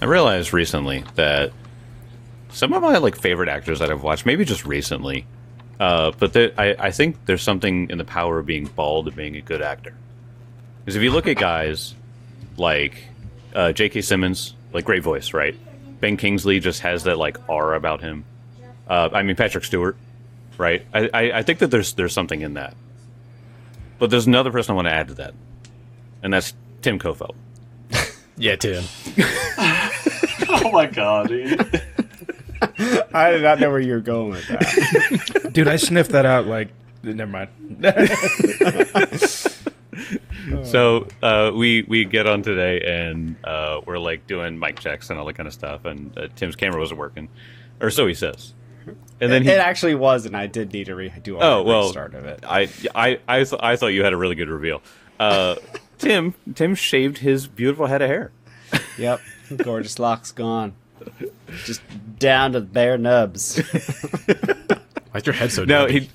I realized recently that some of my like favorite actors that I've watched, maybe just recently, I think there's something in the power of being bald and being a good actor. Because if you look at guys like J.K. Simmons, like great voice, right? Ben Kingsley just has that like aura about him. Patrick Stewart, right? I think that there's something in that. But there's another person I want to add to that, and that's Tim Kofeld. Yeah, Tim. Oh my god, dude. I did not know where you were going with that. Dude, I sniffed that out like... Never mind. So we get on today, and we're like doing mic checks and all that kind of stuff, and Tim's camera wasn't working, or so he says. And then it actually was, and I did need to do a restart of it. I thought you had a really good reveal. Tim shaved his beautiful head of hair. Yep, gorgeous locks gone, just down to the bare nubs. Why's your head so No, dirty?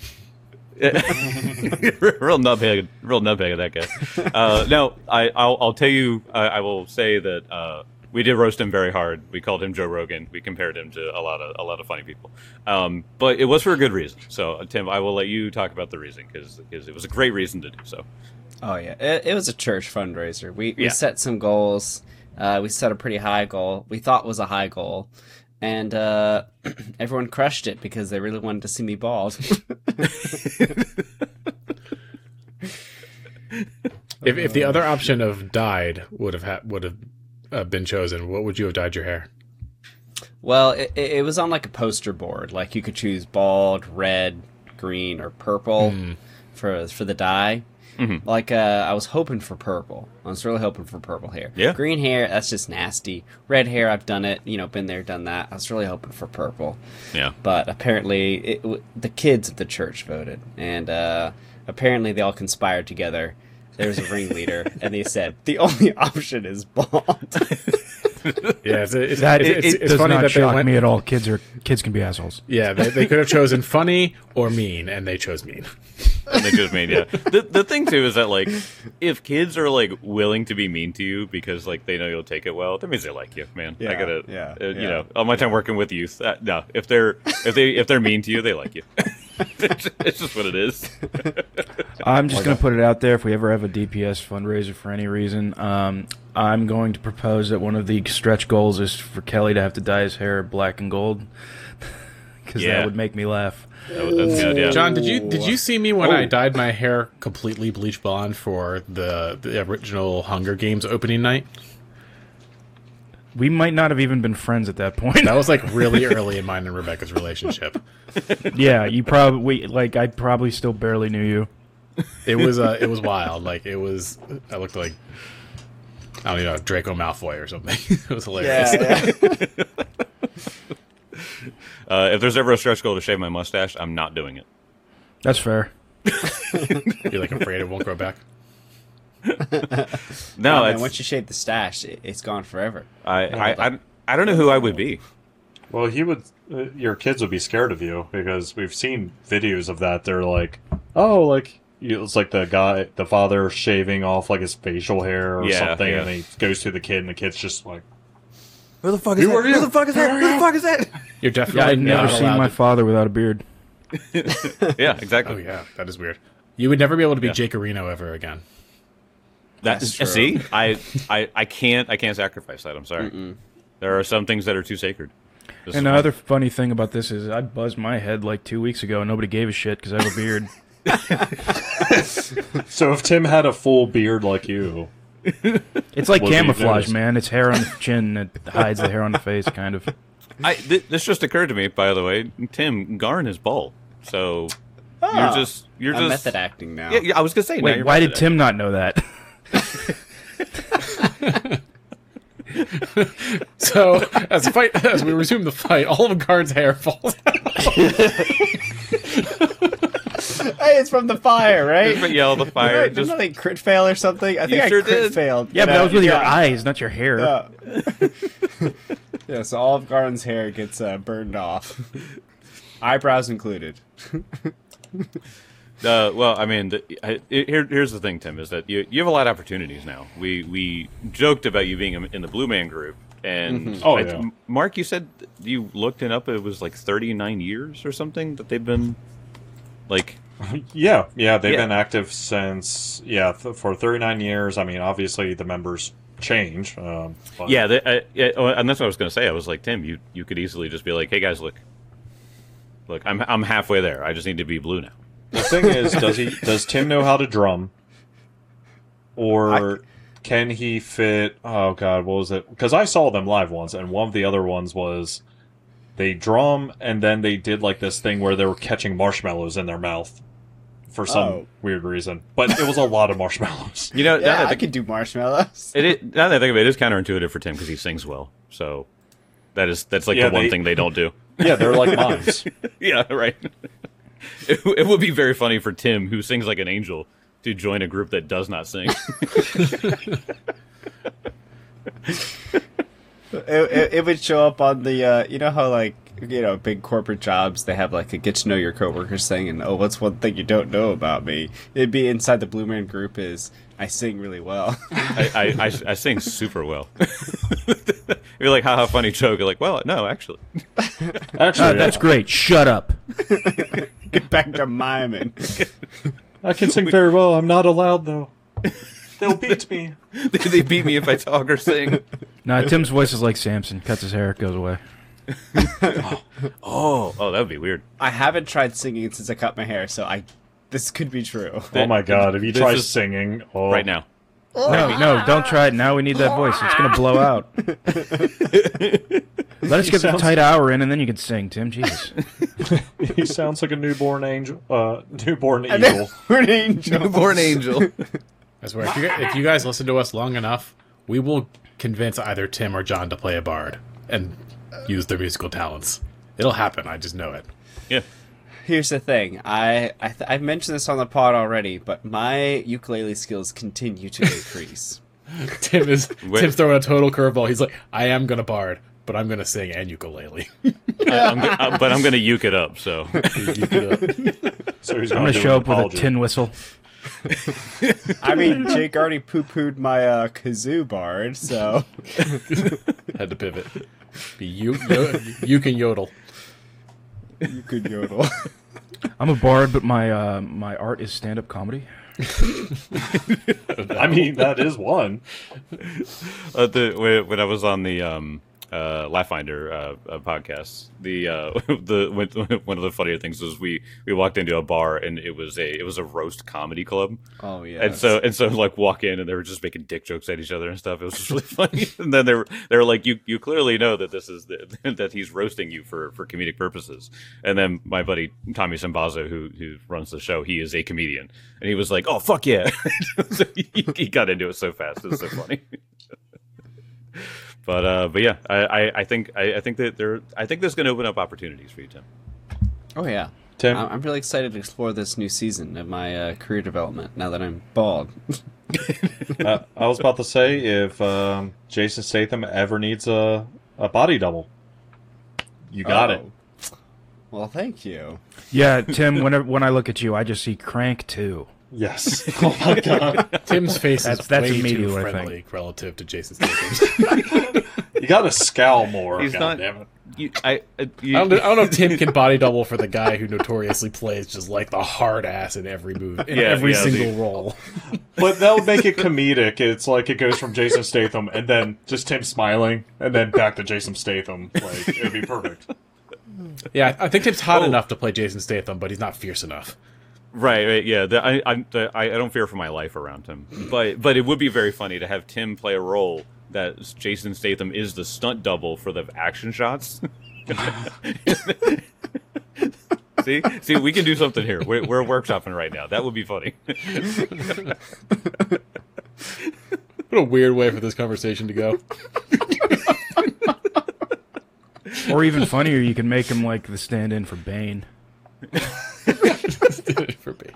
real nubhead that guy. No, I'll tell you. I will say that we did roast him very hard. We called him Joe Rogan. We compared him to a lot of funny people. But it was for a good reason. So Tim, I will let you talk about the reason because it was a great reason to do so. Oh yeah, it was a church fundraiser. We set some goals. We set a pretty high goal. We thought was a high goal. And everyone crushed it because they really wanted to see me bald. If the other option of dyed would have been chosen, what would you have dyed your hair? Well, it was on like a poster board. Like you could choose bald, red, green, or purple for the dye. Mm-hmm. Like I was hoping for purple. I was really hoping for purple hair. Yeah. Green hair, that's just nasty. Red hair, I've done it. Been there, done that. I was really hoping for purple. Yeah. But apparently, the kids of the church voted, and apparently they all conspired together. There was a ringleader, and they said the only option is bald. Yeah, it's It funny does not that they shock went. me at all. Kids can be assholes. Yeah, they could have chosen funny or mean, and they chose mean. And they just mean, yeah. The thing too is that like, if kids are like willing to be mean to you because like they know you'll take it well, that means they like you, man. Yeah, I gotta, yeah, you know, all my time working with youth. No, if they're mean to you, they like you. It's just what it is. I'm just going to put it out there. If we ever have a DPS fundraiser for any reason, I'm going to propose that one of the stretch goals is for Kelly to have to dye his hair black and gold, because that would make me laugh. That's good, yeah. John, did you see me when I dyed my hair completely bleach blonde for the original Hunger Games opening night? We might not have even been friends at that point. That was like really early in mine and Rebecca's relationship. Yeah, I probably still barely knew you. It was wild. Like I looked like, I don't know, Draco Malfoy or something. It was hilarious. Yeah. If there's ever a stretch goal to shave my mustache, I'm not doing it. That's fair. You're like afraid it won't grow back. No, man, once you shave the stash, it's gone forever. I don't know who I would be. Well, he would. Your kids would be scared of you because we've seen videos of that. They're like, oh, like it's like the father shaving off like his facial hair or something, and he goes to the kid, and the kid's just like, Who the fuck is that? Who the fuck is that? Who the fuck is that? You're definitely I'd never not seen allowed my to- father without a beard. Yeah, exactly. Oh yeah, that is weird. You would never be able to be Jake Areno ever again. That's true. see, I can't sacrifice that. I'm sorry. There are some things that are too sacred. This And is the one. other funny thing about this is I buzzed my head like 2 weeks ago and nobody gave a shit because I have a beard. so if Tim had a full beard like you, It's like Well, do you camouflage, notice? man. It's hair on the chin that hides the hair on the face, kind of. This just occurred to me, by the way. Tim Garn is bald, so you're just I'm method acting now. Yeah, I was gonna say. now Wait, you're why did method Tim not know that? So as we resume the fight, all of Guard's hair falls out. Hey, it's from the fire, right? acting. Yell the fire. Right, didn't I like crit fail or something? I think I sure crit did. failed. Yeah, but that was with your eyes, not your hair. Yeah, so all of Garland's hair gets burned off. Eyebrows included. Well, I mean, here's the thing, Tim, is that you have a lot of opportunities now. We joked about you being in the Blue Man Group, And Oh, yeah. Mark, you said you looked it up. It was like 39 years or something that they've been like. Yeah, they've been active since for 39 years. I mean, obviously the members change. But... Yeah, and that's what I was going to say. I was like, Tim, you could easily just be like, hey guys, look, I'm halfway there. I just need to be blue now. The thing is, does Tim know how to drum, or can he fit? Oh God, what was it? Because I saw them live once, and one of the other ones was they drum, and then they did like this thing where they were catching marshmallows in their mouth for some weird reason. But it was a lot of marshmallows. You know, Yeah, I could do marshmallows. now that I think of it, it is counterintuitive for Tim because he sings well. So that's like the one thing they don't do. Yeah, they're like mimes. Yeah, right. It would be very funny for Tim, who sings like an angel, to join a group that does not sing. It would show up on the, you know how like, you know, big corporate jobs, they have like a get to know your coworkers thing, and oh, what's one thing you don't know about me? It'd be inside the Blue Man Group is, I sing really well. I sing super well. You're like, haha, funny joke. You're like, well, no, actually. That's great. Shut up. Get back to miming. I can sing very well. I'm not allowed though. They'll beat me. They beat me if I talk or sing. No, Tim's voice is like Samson. Cuts his hair, it goes away. Oh, that would be weird. I haven't tried singing since I cut my hair, so this could be true. Oh my God! If you This try is- singing Right now. No, don't try it. Now we need that voice. It's going to blow out. Let us get the tight hour in, and then you can sing, Tim. Jesus. he sounds like a newborn angel, newborn eagle. An angel. Newborn angel. I swear, if you guys listen to us long enough, we will convince either Tim or John to play a bard and use their musical talents. It'll happen. I just know it. Yeah. Here's the thing. I've mentioned this on the pod already, but my ukulele skills continue to increase. Tim's throwing a total curveball. He's like, I am gonna bard, but I'm gonna sing and ukulele. But I'm going to uke it up, so. So he's I'm going to show up with a tin whistle. I mean, Jake already poo-pooed my kazoo bard, so... Had to pivot. You can yodel. You could yodel. I'm a bard, but my art is stand-up comedy. I mean, that is one. When I was on the Laughfinder podcast, one of the funnier things was we walked into a bar and it was a roast comedy club. Oh yeah. And so like walk in and they were just making dick jokes at each other and stuff. It was just really funny. And then they were like, you clearly know that this is that he's roasting you for comedic purposes. And then my buddy Tommy Sambaza, who runs the show, he is a comedian, and he was like, oh fuck yeah. So he got into it so fast. It was so funny. But yeah, I think that I think this is going to open up opportunities for you, Tim. Oh yeah. Tim? I'm really excited to explore this new season of my career development now that I'm bald. I was about to say, if Jason Statham ever needs a body double, you got it. Well, thank you. Yeah, Tim, when I look at you, I just see Crank 2. Yes. Oh my God. Tim's face is That's way immediate, too I friendly think. relative to Jason Statham's. You got to scowl more. He's not. Goddammit. I don't know if Tim can body double for the guy who notoriously plays just like the hard ass in every move, in every single role. But that would make it comedic. It's like it goes from Jason Statham and then just Tim smiling and then back to Jason Statham. Like, it would be perfect. Yeah, I think Tim's hot enough to play Jason Statham, but he's not fierce enough. Right, yeah. I don't fear for my life around him, but it would be very funny to have Tim play a role that Jason Statham is the stunt double for the action shots. See, we can do something here. We're workshopping right now. That would be funny. What a weird way for this conversation to go. Or even funnier, you can make him like the stand-in for Bane. For Bane.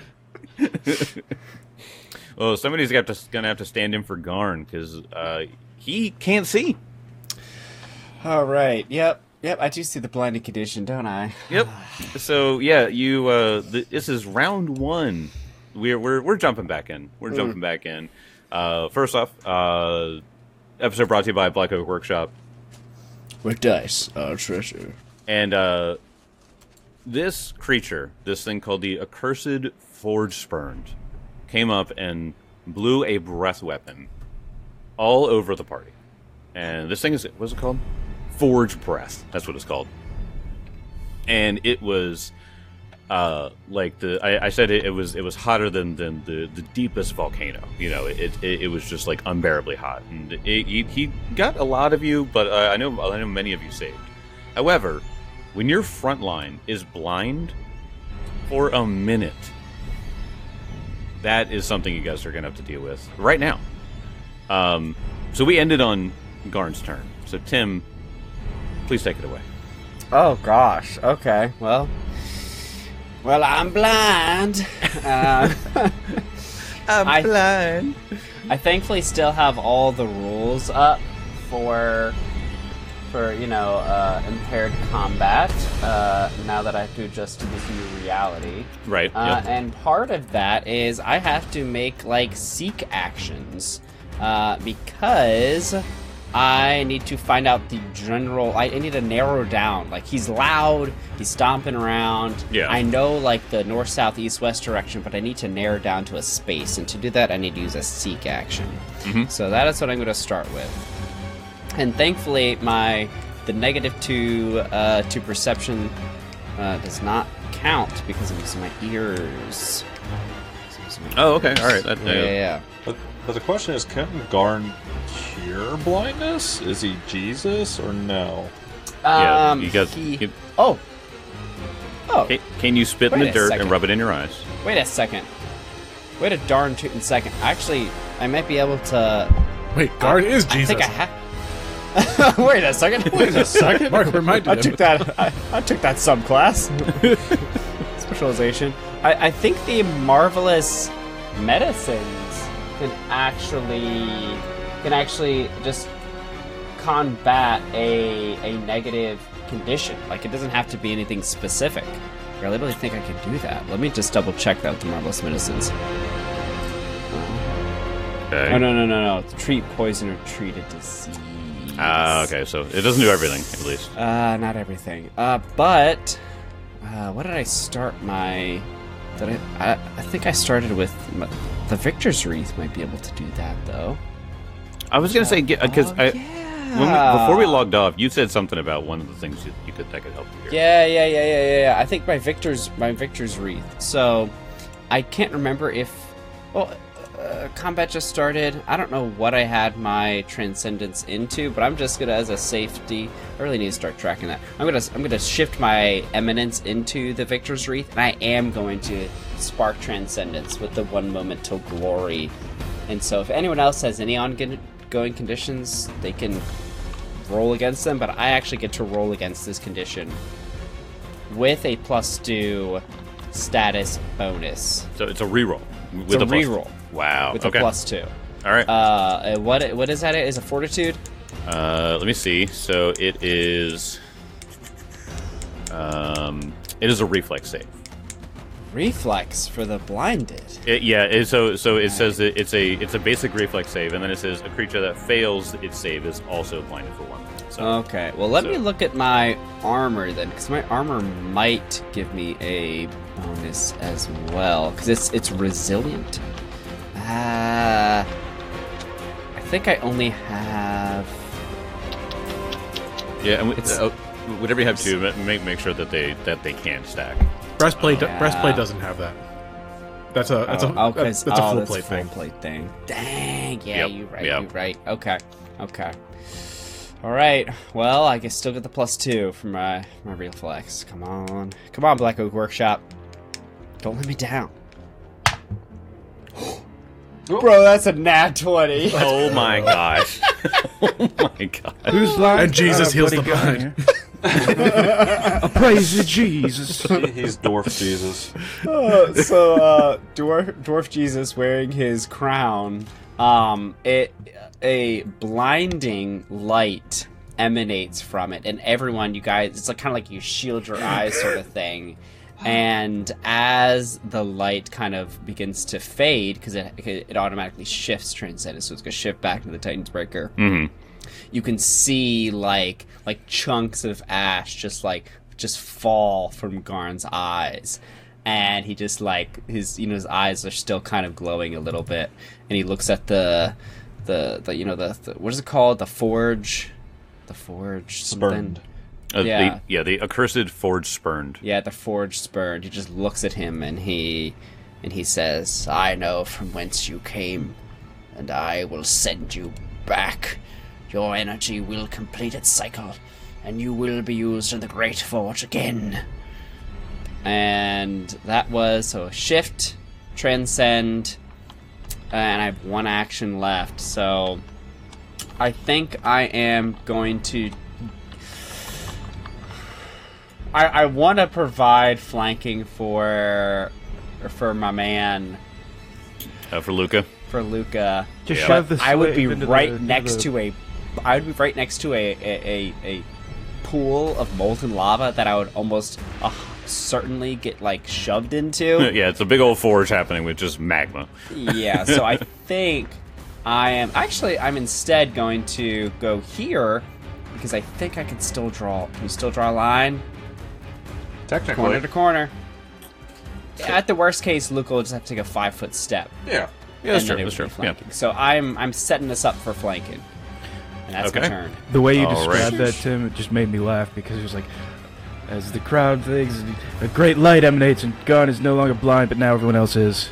Well, somebody's gonna have to stand in for Garn because he can't see. All right. Yep. I do see the blinding condition, don't I? Yep. So yeah, this is round one. We're jumping back in. We're jumping back in. First off, episode brought to you by Black Oak Workshop. With dice, treasure. And this creature, this thing called the Accursed Forge Spurned, came up and blew a breath weapon all over the party. And this thing is, what's it called? Forge Breath. That's what it's called. And it was like I said it was hotter than the deepest volcano. You know, it was just like unbearably hot. And he got a lot of you, but I know many of you saved. However, when your front line is blind for a minute, that is something you guys are gonna have to deal with right now. So we ended on Garn's turn. So Tim, please take it away. Oh gosh. Okay. Well, I'm blind. I'm blind. I thankfully still have all the rules up for impaired combat. Now that I have to adjust to this new reality. Right. Yep. And part of that is I have to make like seek actions because I need to find out the general. I need to narrow down. Like, he's loud, he's stomping around. Yeah. I know like the north, south, east, west direction, but I need to narrow down to a space. And to do that, I need to use a seek action. Mm-hmm. So that is what I'm going to start with. And thankfully, the -2 to perception does not count because I'm using my ears. Oh, okay. All right. Yeah. But the question is, can Garn cure blindness? Is he Jesus or no? Yeah, you guys. Oh. Can you spit in Wait the a dirt second. and rub it in your eyes? Wait a second. Wait a darn tootin' second. Actually, I might be able to. Wait, Garn is I Jesus. think I have. Wait a second. Wait a second. Mark reminded I him. took that. I took that subclass. Specialization. I think the marvelous medicines can actually just combat a negative condition. Like, it doesn't have to be anything specific. I really think I can do that. Let me just double check that with the marvelous medicines. Okay. Oh no! Treat poison or treat a disease. Okay, so it doesn't do everything, at least. Not everything. But what did I start my? I think I started with the Victor's Wreath. Might be able to do that though. I was gonna say because before we logged off, you said something about one of the things that could help you here. Yeah. I think my Victor's Wreath. So I can't remember if combat just started. I don't know what I had my transcendence into, but I'm just gonna, as a safety, I really need to start tracking that. I'm gonna shift my eminence into the Victor's Wreath, and I am going to spark transcendence with the 1 moment till glory. And so, if anyone else has any ongoing conditions, they can roll against them. But I actually get to roll against this condition with a +2 status bonus. So it's a reroll. It's a reroll. Wow. With okay. a +2. All right. What is that? Is a fortitude? Let me see. So it is. It is a reflex save. Reflex for the blinded. So it says that it's a basic reflex save, and then it says a creature that fails its save is also blinded for 1 minute. So, Okay. Well, let me look at my armor then, because my armor might give me a bonus as well, because it's resilient. I think I only have. yeah, and whatever you have to make sure that they can stack. Breastplate Yeah. breastplate doesn't have that. That's a that's a full plate thing. Full plate thing. Dang. Yeah, Yep, you're right. yep. You're right. Okay. All right. Well, I guess still get the +2 for my reflex. Come on, Black Oak Workshop. Don't let me down. Bro, that's a nat 20. Oh my gosh! Oh my god! Who's lying? And Jesus heals the blind. I praise you, Jesus. He's Dwarf Jesus. Dwarf Jesus wearing his crown. A blinding light emanates from it, and everyone, you guys, it's like kind of like you shield your eyes sort of thing. And as the light kind of begins to fade, because it automatically shifts Transcendence, so it's going to shift back to the Titan's Breaker. Mm-hmm. You can see like chunks of ash just fall from Garn's eyes, and he just his eyes are still kind of glowing a little bit, and he looks at the what is it called, the forge Spurned. The accursed forge spurned. Yeah, the forge spurned. He just looks at him and he says, "I know from whence you came, and I will send you back. Your energy will complete its cycle, and you will be used in the Great Forge again." And that was so shift, transcend, and I have one action left. So I think I am going to. I want to provide flanking for my man. For Luca. For Luca. Just shove the I would be into right the- next to a. I would be right next to a pool of molten lava that I would almost certainly get shoved into. Yeah, it's a big old forge happening with just magma. Yeah, so I think I'm instead going to go here because I think I can still draw. Can you still draw a line? Technically. Corner to corner. At the worst case, Luca will just have to take a 5-foot step. Yeah. Yeah, that's and then true. it That's would be true. Yeah. flanking. So I'm setting this up for flanking. And that's my Okay. turn. The way you All described right. that, Tim, it just made me laugh because it was like, as the crowd thinks, a great light emanates and Garn is no longer blind, but now everyone else is.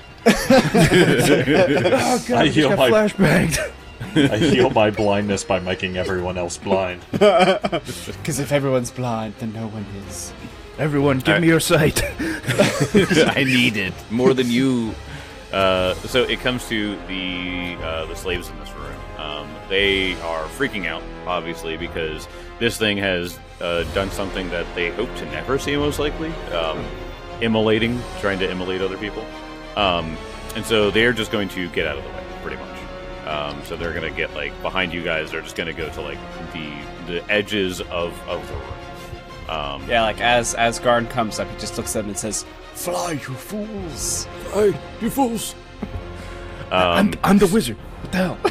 Oh God, I just heal got my- flashbanged. I heal my blindness by making everyone else blind. Because if everyone's blind, then no one is. Everyone, give me your sight. I need it more than you. So it comes to the slaves in this room. They are freaking out, obviously, because this thing has done something that they hope to never see, most likely. Trying to immolate other people. And so they're just going to get out of the way, pretty much. So they're going to get behind you guys. They're just going to go to the edges of the room. Yeah, as Garn comes up, he just looks at them and says, "Fly, you fools!" Hey, you fools! I'm the wizard. What the hell?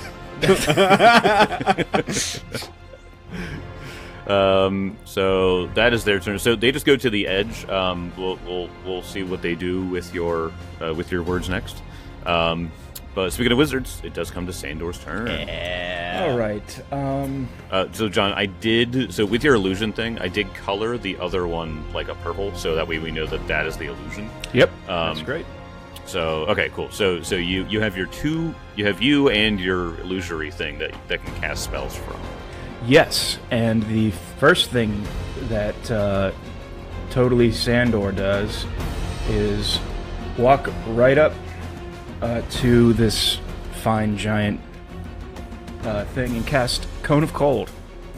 So that is their turn. So they just go to the edge. We'll see what they do with your words next. But speaking of wizards, it does come to Sandor's turn. All right. So John, so with your illusion thing, I did color the other one like a purple, so that way we know that is the illusion. Yep. That's great. So okay, cool. So you have you and your illusory thing that can cast spells from. Yes, and the first thing that totally Sandor does is walk right up to this fine giant thing and cast Cone of Cold.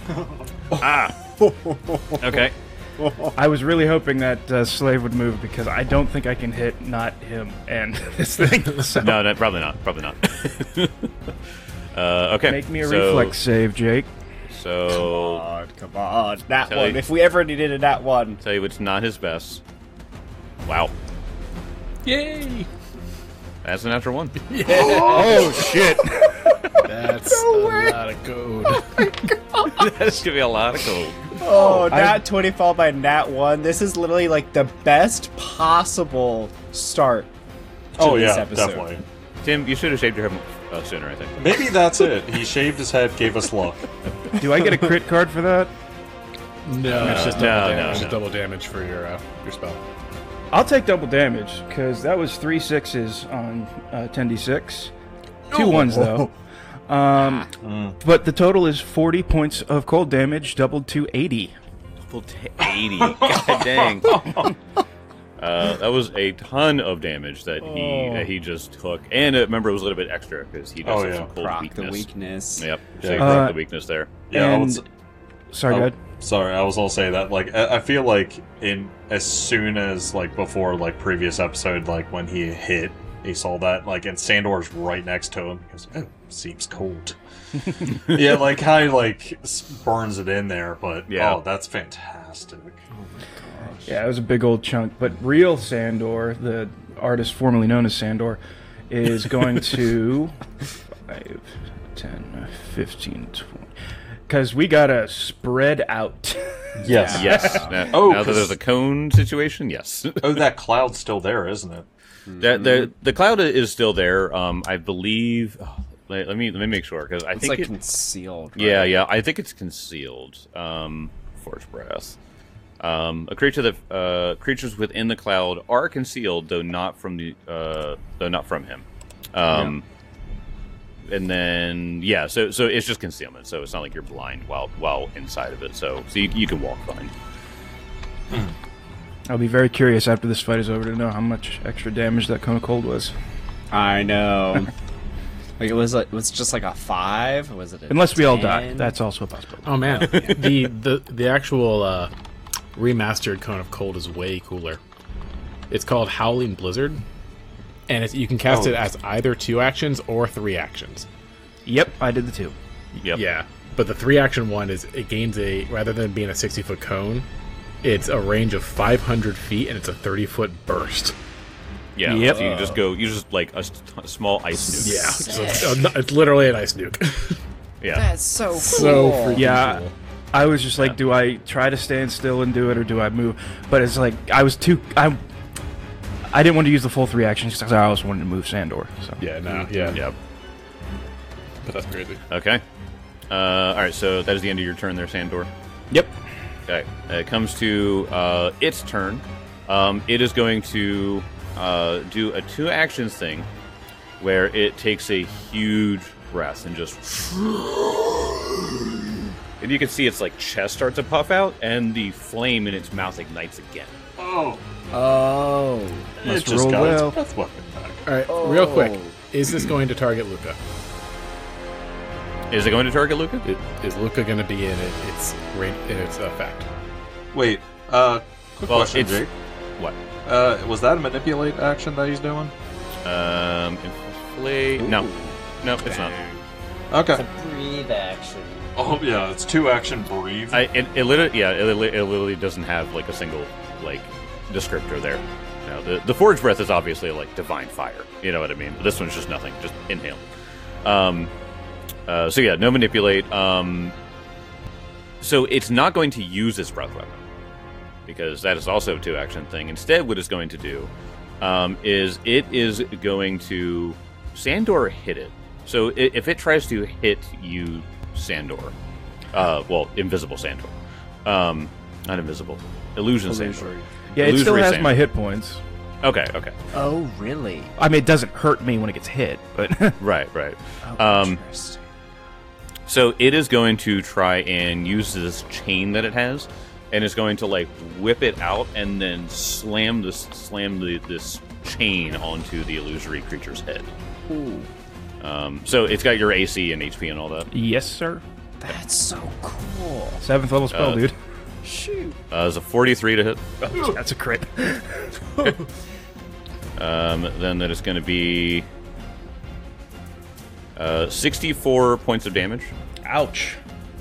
Okay. I was really hoping that Slave would move because I don't think I can hit not him and this thing. So No, probably not. Okay. make me a reflex save, Jake. So Come on, that Tell one. you- If we ever needed a that one. tell you it's not his best. Wow. Yay! That's an natural one. Oh shit! That's a lot of code. That's gonna be a lot of gold. Oh, nat 20 followed by nat 1. This is literally the best possible start to Oh this yeah, episode. definitely. Tim, you should have shaved your head sooner, I think. Maybe that's it. He shaved his head, gave us luck. Do I get a crit card for that? No, it's just no, double no, damage. It's no. just double damage for your spell. I'll take double damage because that was 3 6s on 10d6. 2 1s though. But the total is 40 points of cold damage, doubled to 80. Double to 80. God dang. That was a ton of damage that he just took, and remember it was a little bit extra because he does have some cold Proc weakness. the weakness. Yep, so Yeah. he broke the weakness there. Yeah, I And- would s- Sorry, go ahead. Sorry, I was gonna say that. I feel like as soon as before previous episode, when he saw that and Sandor's right next to him. He goes, "Oh, seems cold." Yeah, kind of burns it in there, but Yeah. oh, that's fantastic. Yeah, it was a big old chunk. But real Sandor, the artist formerly known as Sandor, is going to 5, 10, 15, 20. Because we gotta spread out. Yes. Yes. Now that there's a cone situation, yes. Oh, that cloud's still there, isn't it? The cloud is still there. I believe. Oh, let me make sure because I It's think like it, concealed. Right? Yeah. I think it's concealed. Force breath. A creature that creatures within the cloud are concealed, though not from him. And then so it's just concealment. So it's not like you're blind while inside of it. So you can walk fine. I'll be very curious after this fight is over to know how much extra damage that cone of cold was. I know. Like it was just like a 5. Was it? Unless we all die, that's also a possibility. Oh man, the actual remastered Cone of Cold is way cooler. It's called Howling Blizzard, and you can cast it as either 2 actions or 3 actions. Yep, I did the 2. Yep. Yeah, but the 3-action one it gains rather than being a 60-foot cone, it's a range of 500 feet and it's a 30-foot burst. Yeah. Yep. So you just like a small ice nuke. Yeah, so it's literally an ice nuke. Yeah. That's so cool. So freaking Yeah, cool. I was just like, do I try to stand still and do it, or do I move? But it's like, I didn't want to use the full 3 actions because I always wanted to move Sandor. So. Yeah, no, yeah. Yep. But that's crazy. Okay. All right. So that is the end of your turn there, Sandor. Yep. Okay. It comes to its turn. It is going to do a 2 actions thing where it takes a huge breath and just. And you can see its like chest start to puff out, and the flame in its mouth ignites again. Oh. Must It just roll got well. its breath weapon back. All right, real quick, is this going to target Luca? Is it going to target Luca? Is Luca going to be in its effect? Wait, quick question, it's Jake. what? Was that a manipulate action that he's doing? Inflate. No, it's not. Okay. Breathe action. Oh yeah, it's 2 action breathe. It literally doesn't have like a single like descriptor there. No, the forge breath is obviously like divine fire. You know what I mean? But this one's just nothing, just inhale. So yeah, no manipulate. So it's not going to use its breath weapon because that is also a 2 action thing. Instead, what it's going to do is it is going to Sandor hit it. So if it tries to hit you, Sandor, invisible Sandor, not invisible, illusion Sandor. Yeah, it still Illusory has Sandor. my hit points. Okay. Oh, really? I mean, it doesn't hurt me when it gets hit, but Right. Oh, interesting. So it is going to try and use this chain that it has, and it's going to like whip it out and then slam this chain onto the illusory creature's head. Ooh, So it's got your AC and HP and all that. yes, sir. that's so cool. 7th level spell, dude. Shoot. It's a 43 to hit. That's a crit. Then that is going to be 64 points of damage. Ouch.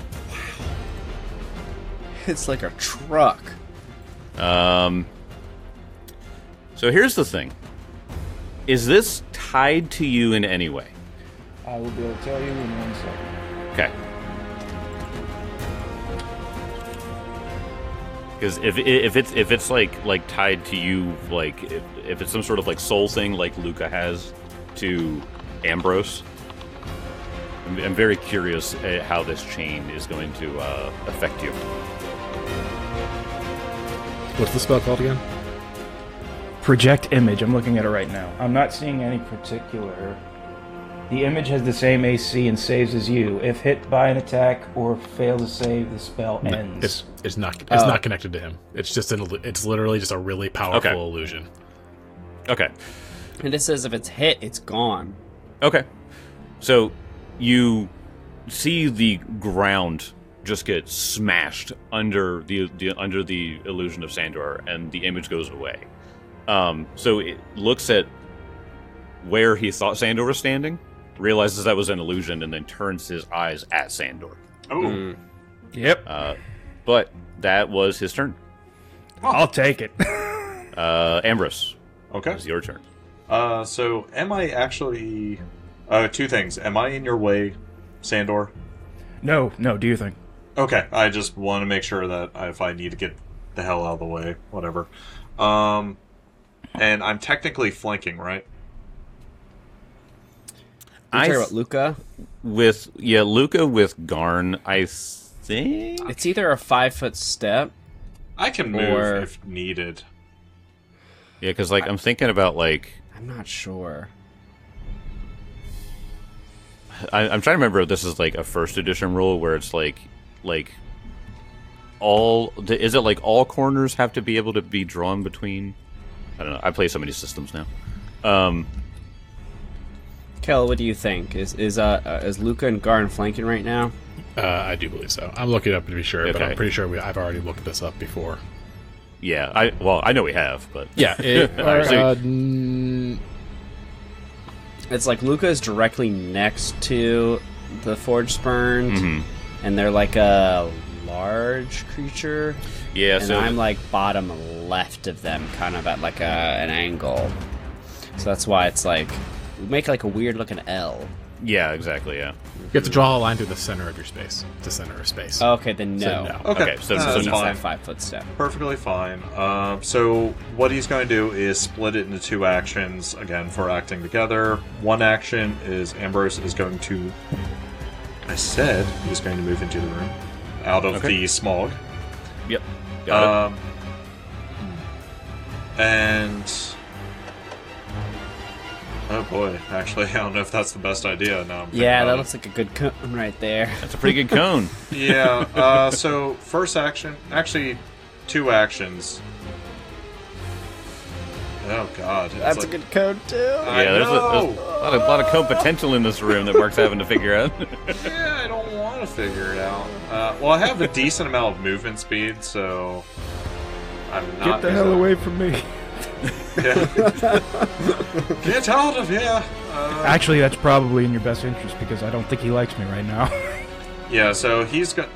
It's like a truck. So here's the thing. Is this tied to you in any way? I will be able to tell you in 1 second. Okay. Because if it's like tied to you, like if it's some sort of like soul thing like Luca has to Ambrose, I'm very curious at how this chain is going to affect you. What's the spell called again? Project image. I'm looking at it right now. I'm not seeing any particular. The image has the same AC and saves as you. If hit by an attack or fail to save, the spell ends. It's not connected to him. It's just it's literally just a really powerful illusion. Okay. And it says if it's hit, it's gone. Okay. So you see the ground just get smashed under the illusion of Sandor, and the image goes away. So it looks at where he thought Sandor was standing, realizes that was an illusion, and then turns his eyes at Sandor. Oh. Yep. But that was his turn. I'll take it. Ambrose, Okay. it's your turn. So am I actually... two things. Am I in your way, Sandor? No, do you think? Okay, I just want to make sure that if I need to get the hell out of the way, whatever. And I'm technically flanking, right? You talking about Luca? Luca with Garn, I think. It's either a 5-foot step. I can move if needed. Yeah, because I'm thinking about I'm not sure. I'm trying to remember if this is a first edition rule where it's all corners have to be able to be drawn between. I don't know. I play so many systems now. Kel, what do you think? Is Luca and Garn flanking right now? I do believe so. I'm looking it up to be sure, but Okay. I'm pretty sure I've already looked this up before. Yeah, I know we have, but Yeah. It's like Luca is directly next to the Forge Spurned, and they're like a large creature. yeah. And So I'm bottom left of them, kind of at an angle. So that's why it's we make a weird looking L. yeah, exactly. Yeah. You have to draw a line through the center of your space. The center of space. Okay, then So no. no. Okay, so that's It's fine. that 5-foot step. Perfectly fine. So what he's going to do is split it into 2 actions, again, for acting together. One action is Ambrose is going to... I said he was going to move into the room. Out of Okay. the smog. Yep. Got it. And... Oh boy, actually, I don't know if that's the best idea now. I'm thinking Yeah, about that it. looks like a good cone right there. That's a pretty good cone. Yeah, so first action, actually 2 actions. Oh god. it's That's a like- good cone too. I Yeah, there's know. a lot of cone potential in this room that Mark's having to figure out. Yeah, I don't want to figure it out. Well, I have a decent amount of movement speed, so I'm not. Get the hell away from me. Get out of here! Actually, that's probably in your best interest because I don't think he likes me right now. Yeah, so he's got.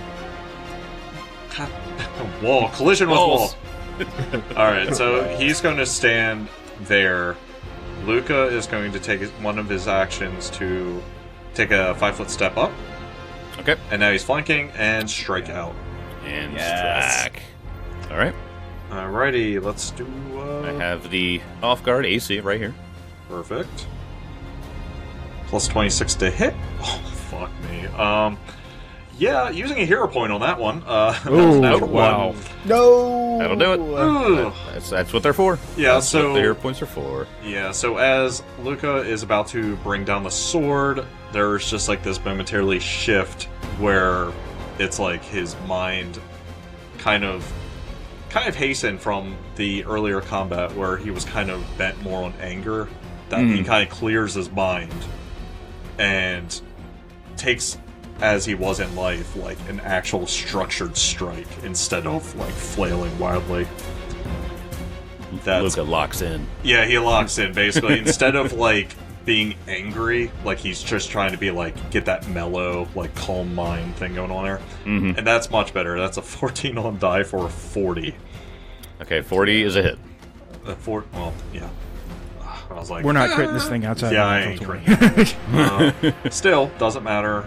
Wall collision with Walls. wall. All right, so he's going to stand there. Luca is going to take one of his actions to take a 5-foot step up, Okay. and now he's flanking and strike out. And Yes. strike. All right. Alrighty, let's do. I have the off guard AC right here. Perfect. Plus 26 to hit. Oh, fuck me. Yeah, using a hero point on that one. Ooh, natural wow. one. No. That'll do it. Ooh. That's what they're for. Yeah, That's so what the hero points are for. yeah, so as Luca is about to bring down the sword, there's just this momentarily shift where it's his mind kind of hastened from the earlier combat where he was kind of bent more on anger, that he kind of clears his mind and takes, as he was in life, an actual structured strike instead of flailing wildly. That's Luca locks in. yeah, he locks in basically. Instead of being angry, he's just trying to be get that mellow, calm mind thing going on there. Mm-hmm. And that's much better. That's a 14 on die for a 40. Okay, 40 is a hit. Well, yeah. I was like, We're not critting this thing outside. Yeah, I the ain't infantry. Still, doesn't matter.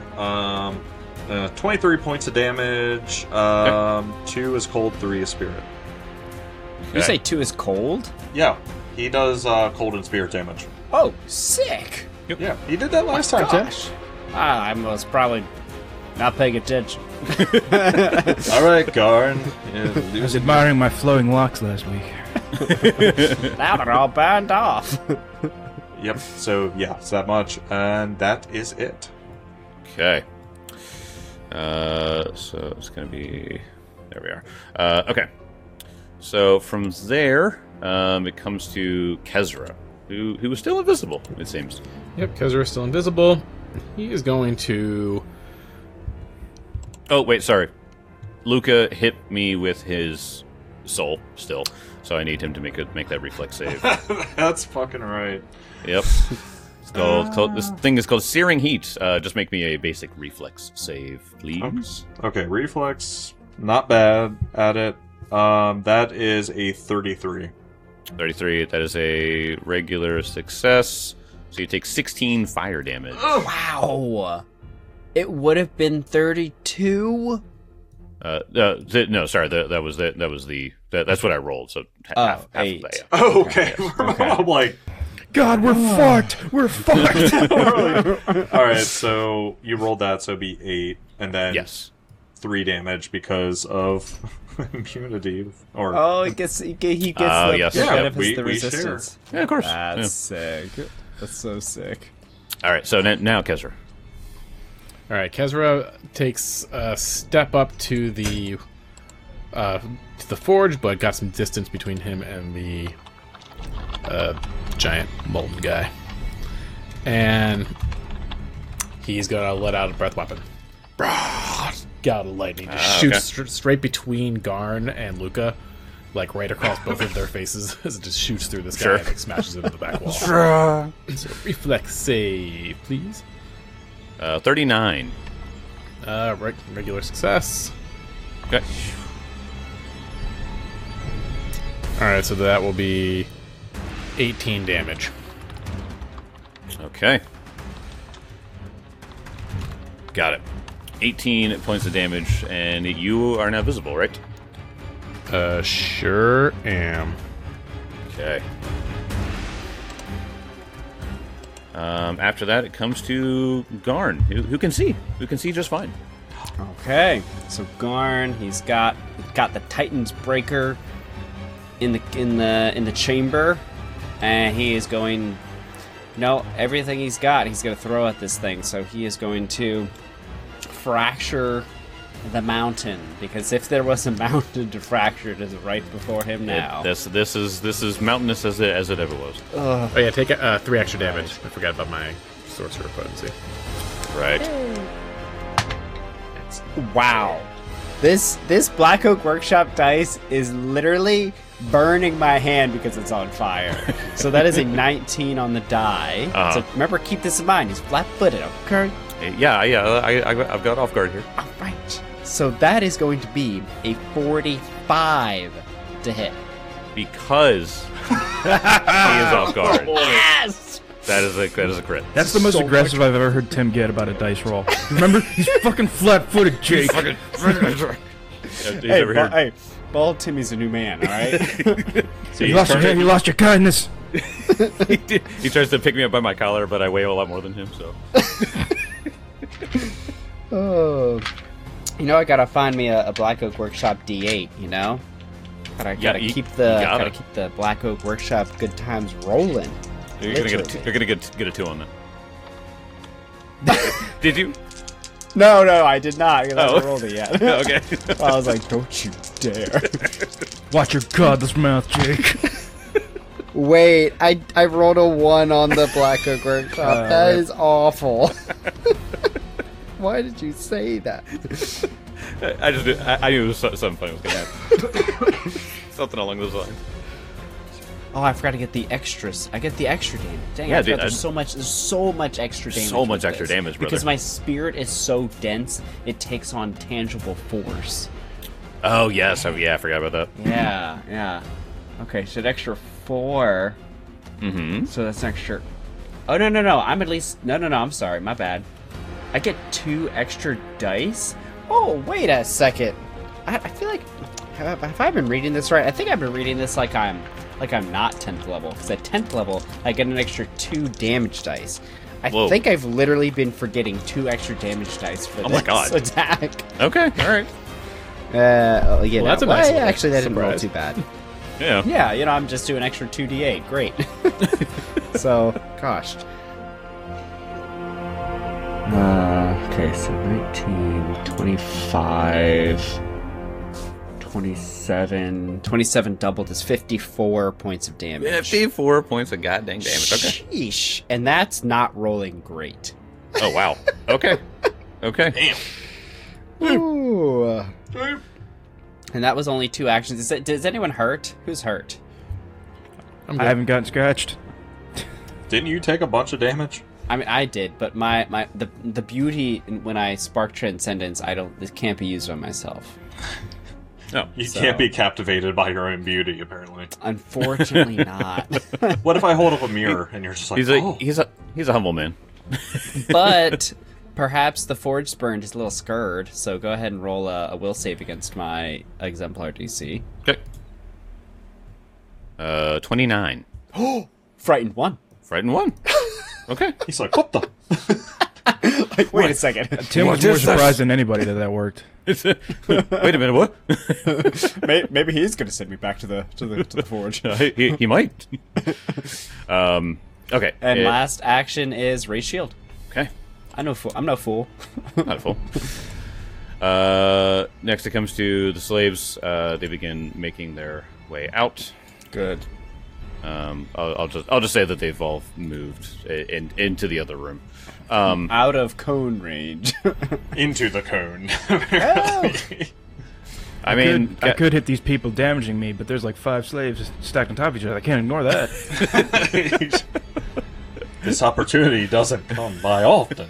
23 points of damage. 2 is cold, 3 is spirit. You say 2 is cold? Yeah, he does cold and spirit damage. Oh, sick. Yeah, he did that last time, Tim. Gosh. I was probably not paying attention. All right, Garn. I was admiring my flowing locks last week. Now they're all burned off. Yep. So yeah, it's that much, and that is it. Okay. So it's gonna be. There we are. Okay. So from there, it comes to Kezra, who was still invisible. It seems. Yep, Kezra is still invisible. He is going to... Oh wait, sorry. Luca hit me with his soul still, so I need him to make that reflex save. That's fucking right. Yep. It's called this thing is called Searing Heat. Just make me a basic reflex save, please. Okay, reflex, not bad at it. That is a 33. 33. That is a regular success. So you take 16 fire damage. Oh, wow. It would have been 32. No, sorry. That's what I rolled. So half 8. of that. Yeah. Oh, okay. I'm like, God, we're fucked. We're fucked. all right. So you rolled that, so it'd be 8, and then Yes. 3 damage because of immunity. Or Oh, he gets yes. the Yeah, benefits of the we resistance. Yeah, of course. That's Yeah. sick. That's so sick. All right. So now Kezra. All right, Kezra takes a step up to the forge, but got some distance between him and the giant molten guy, and he's gonna let out a breath weapon. God of lightning just shoots straight between Garn and Luca, like right across both of their faces as it just shoots through this guy and like, smashes into the back wall. So reflex save, please. 39. Regular success. Okay. Alright, so that will be 18 damage. Okay. Got it. 18 points of damage, and you are now visible, right? Sure am. Okay. After that, it comes to Garn, who can see. Who can see just fine. Okay, so Garn, he's got the Titan's breaker in the chamber, and he is going. Everything he's got, he's going to throw at this thing. So he is going to fracture the mountain, because if there was a mountain to fracture, it is right before him now. This is mountainous as it ever was. Oh yeah, take 3 extra damage. I forgot about my sorcerer potency. Right. Wow. This Black Oak Workshop dice is literally burning my hand because it's on fire. So that is a 19 on the die. So remember, keep this in mind. He's flat-footed, okay? Yeah. I've got off guard here. All right. So that is going to be a 45 to hit. Because he is off guard. Yes! That is a crit. That's the most aggressive I've ever heard Tim get about a dice roll. Remember, he's fucking flat-footed, Jake. Hey, Bald Timmy's a new man, all right? You lost your kindness. He tries to pick me up by my collar, but I weigh a lot more than him, so. Oh. I gotta find me a Black Oak Workshop D8, Gotta keep the Black Oak Workshop good times rolling. You're gonna get a 2 on that. Did you? No, I did not, because I haven't rolled it yet. Okay. I was like, don't you dare. Watch your godless mouth, Jake. Wait, I rolled a 1 on the Black Oak Workshop. That is awful. Why did you say that? I knew it was something funny was gonna happen. Something along those lines. Oh, I forgot to get the extras. I get the extra damage. Dang, Yeah, I forgot dude, there's so much extra damage. So much with extra this. damage, brother. Because my spirit is so dense, it takes on tangible force. Oh yes, I forgot about that. Yeah. Okay, so an extra 4. Mm-hmm. So that's an extra. Oh no! I'm at least no. I'm sorry, my bad. I get 2 extra dice. Oh, wait a second. I feel like have I been reading this right? I think I've been reading this like I'm not 10th level, because at 10th level I get an extra 2 damage dice. I think I've literally been forgetting 2 extra damage dice for this attack. Okay, all right. That's a nice actually, that didn't roll surprise. too bad. Yeah. Yeah, I'm just doing extra 2d8. Great. So, gosh. Okay, so 19, 25, 27 doubled is 54 points of damage. 54 points of goddamn damage. Okay. Sheesh. And that's not rolling great. Oh wow. Okay. Damn. Ooh. And that was only 2 actions. Does anyone hurt? Who's hurt? I haven't gotten scratched. Didn't you take a bunch of damage? I mean, I did, but the beauty when I spark transcendence, it can't be used on myself. No. You can't be captivated by your own beauty, apparently. Unfortunately not. What if I hold up a mirror and you're just like, He's a humble man. But perhaps the Forge burned is a little scared, so go ahead and roll a will save against my Exemplar DC. Okay. 29. Frightened 1. Frightened 1. Okay. He's like, what the? Like, wait a second. Tim was more surprised than anybody that worked. Wait a minute, what? Maybe he's going to send me back to the Forge. he might. Okay. And last action is raise shield. Okay. I'm no fool. Not a fool. Next, it comes to the slaves. They begin making their way out. Good. I'll just say that they've all moved into the other room. Out of cone range. Into the cone. I mean, I could hit these people damaging me, but there's like 5 slaves stacked on top of each other. I can't ignore that. This opportunity doesn't come by often.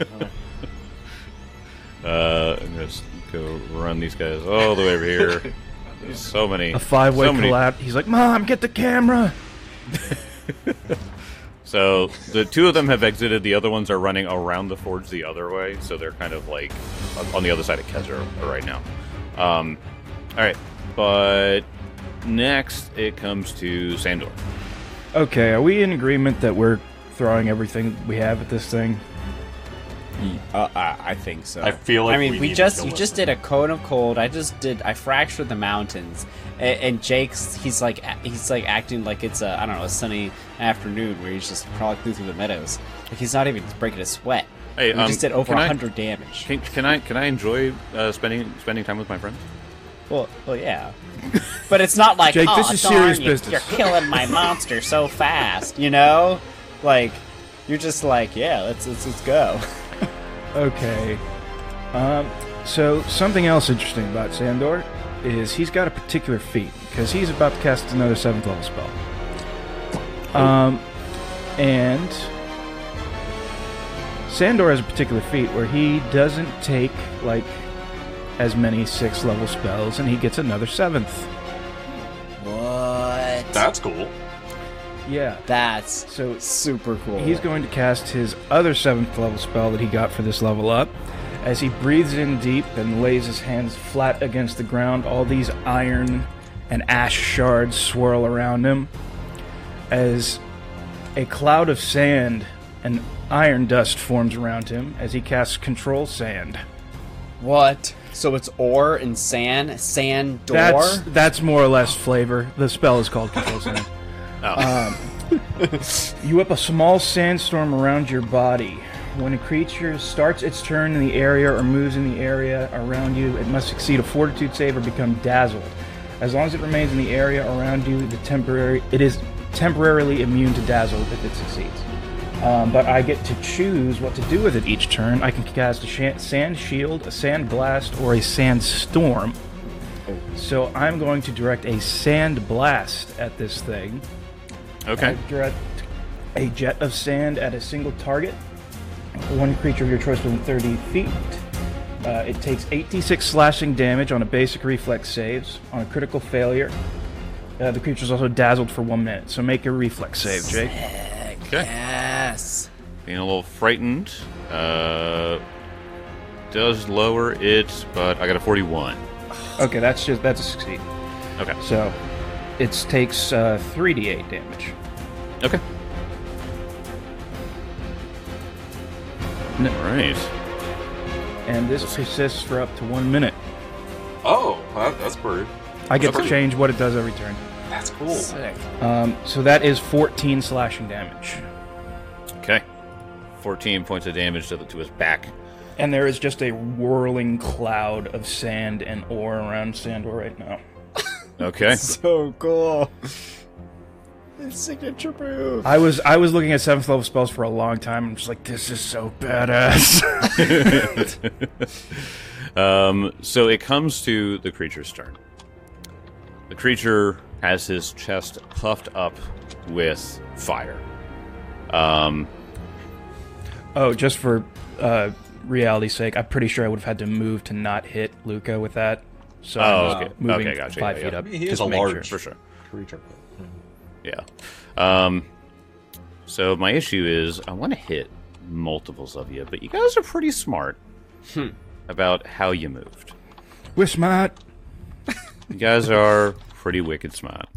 I'm just go run these guys all the way over here. There's so many. A 5-way so many. collapse. He's like, Mom, get the camera. So the 2 of them have exited. The other ones are running around the forge the other way. So they're kind of like on the other side of Kezra right now. All right, but next it comes to Sandor. Okay, are we in agreement that we're throwing everything we have at this thing? I think so. I feel like you we need to just kill you this just thing. did a cone of cold. I fractured the mountains, and Jake's he's like acting like it's a sunny afternoon where he's just crawling through the meadows. Like he's not even breaking a sweat. Hey, we just did over can I- 100 damage. Can I enjoy spending time with my friends? Well, yeah. But it's not like, Jake, oh, this is darn, serious you're business." killing my monster so fast, you know? Like, you're just like, yeah, let's go. Okay. So something else interesting about Sandor is he's got a particular feat because he's about to cast another 7th level spell. And Sandor has a particular feat where he doesn't take like as many 6th level spells, and he gets another 7th. What? That's cool. Yeah. That's So super cool. he's going to cast his other 7th level spell that he got for this level up. As he breathes in deep and lays his hands flat against the ground, all these iron and ash shards swirl around him. As a cloud of sand and iron dust forms around him as he casts Control Sand. What? So it's ore and sand? Sand door? That's more or less flavor. The spell is called Control Sand. You whip a small sandstorm around your body. When a creature starts its turn in the area or moves in the area around you, it must succeed a Fortitude save or become dazzled. As long as it remains in the area around you, it is temporarily immune to dazzle if it succeeds. But I get to choose what to do with it each turn. I can cast a sand shield, a sand blast, or a sand storm. So I'm going to direct a sand blast at this thing. Okay. I direct a jet of sand at a single target. One creature of your choice within 30 feet. It takes 8d6 slashing damage on a basic reflex saves. On a critical failure, the creature is also dazzled for 1 minute. So make a reflex save, Jake. Okay. Yes. Being a little frightened. Does lower it, but I got a 41. Okay, that's a succeed. Okay. So it takes 3d8 damage. Okay. All right. And this persists for up to 1 minute. Oh, that's pretty. I get to Okay. change what it does every turn. That's cool. Sick. So that is 14 slashing damage. Okay. 14 points of damage to his back. And there is just a whirling cloud of sand and ore around Sandor right now. Okay. So cool. His signature move. I was looking at 7th level spells for a long time. I'm just like, this is so badass. So it comes to the creature's turn. The creature has his chest puffed up with fire. Oh, just for reality's sake, I'm pretty sure I would have had to move to not hit Luca with that. So Oh, I'm okay. moving Okay, gotcha. 5 Yeah, feet yeah. up. He is just a to make large For sure. creature. Yeah. So my issue is I want to hit multiples of you, but you guys are pretty smart about how you moved. We're smart. You guys are pretty wicked smart.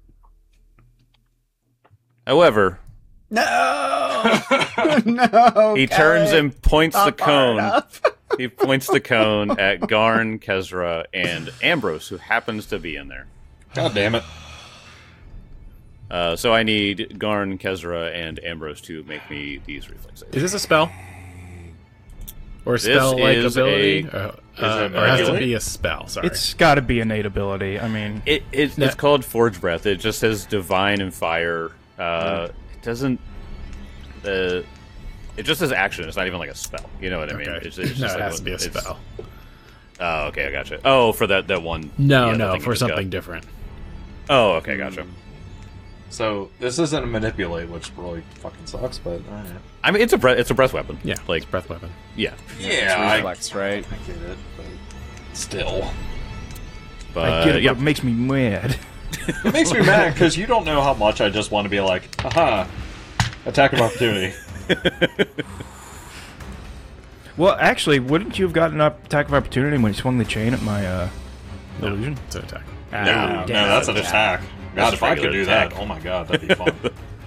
However, No, no. he turns and points the Not far cone. enough. He points the cone at Garn, Kezra, and Ambrose, who happens to be in there. God damn it. So I need Garn, Kezra, and Ambrose to make me these reflex saves. Is this a spell? Or a spell-like is ability? it Or it has to regulate? be a spell, sorry. It's got to be innate ability. I mean, It's called Forge Breath. It just says Divine and Fire. It doesn't... it just says action. It's not even like a spell. You know what I mean? Okay. It's just no, like it has to be a it's- spell. Oh, okay, I gotcha. Oh, for that one... No, yeah, that no, thing you for just got. something different. Oh, okay, gotcha. So this isn't a manipulate, which really fucking sucks, but I mean, it's a breath weapon. Yeah, like it's breath weapon. yeah, It's reflex, right? I get it, but still. but I get it, yeah, but it makes me mad. It makes me mad because you don't know how much I just want to be like, haha, attack of opportunity. Well, actually, wouldn't you have gotten an attack of opportunity when you swung the chain at my illusion? It's an attack. No, that's an attack. God, That's if a I could regular do attack. that, oh my god, that'd be fun.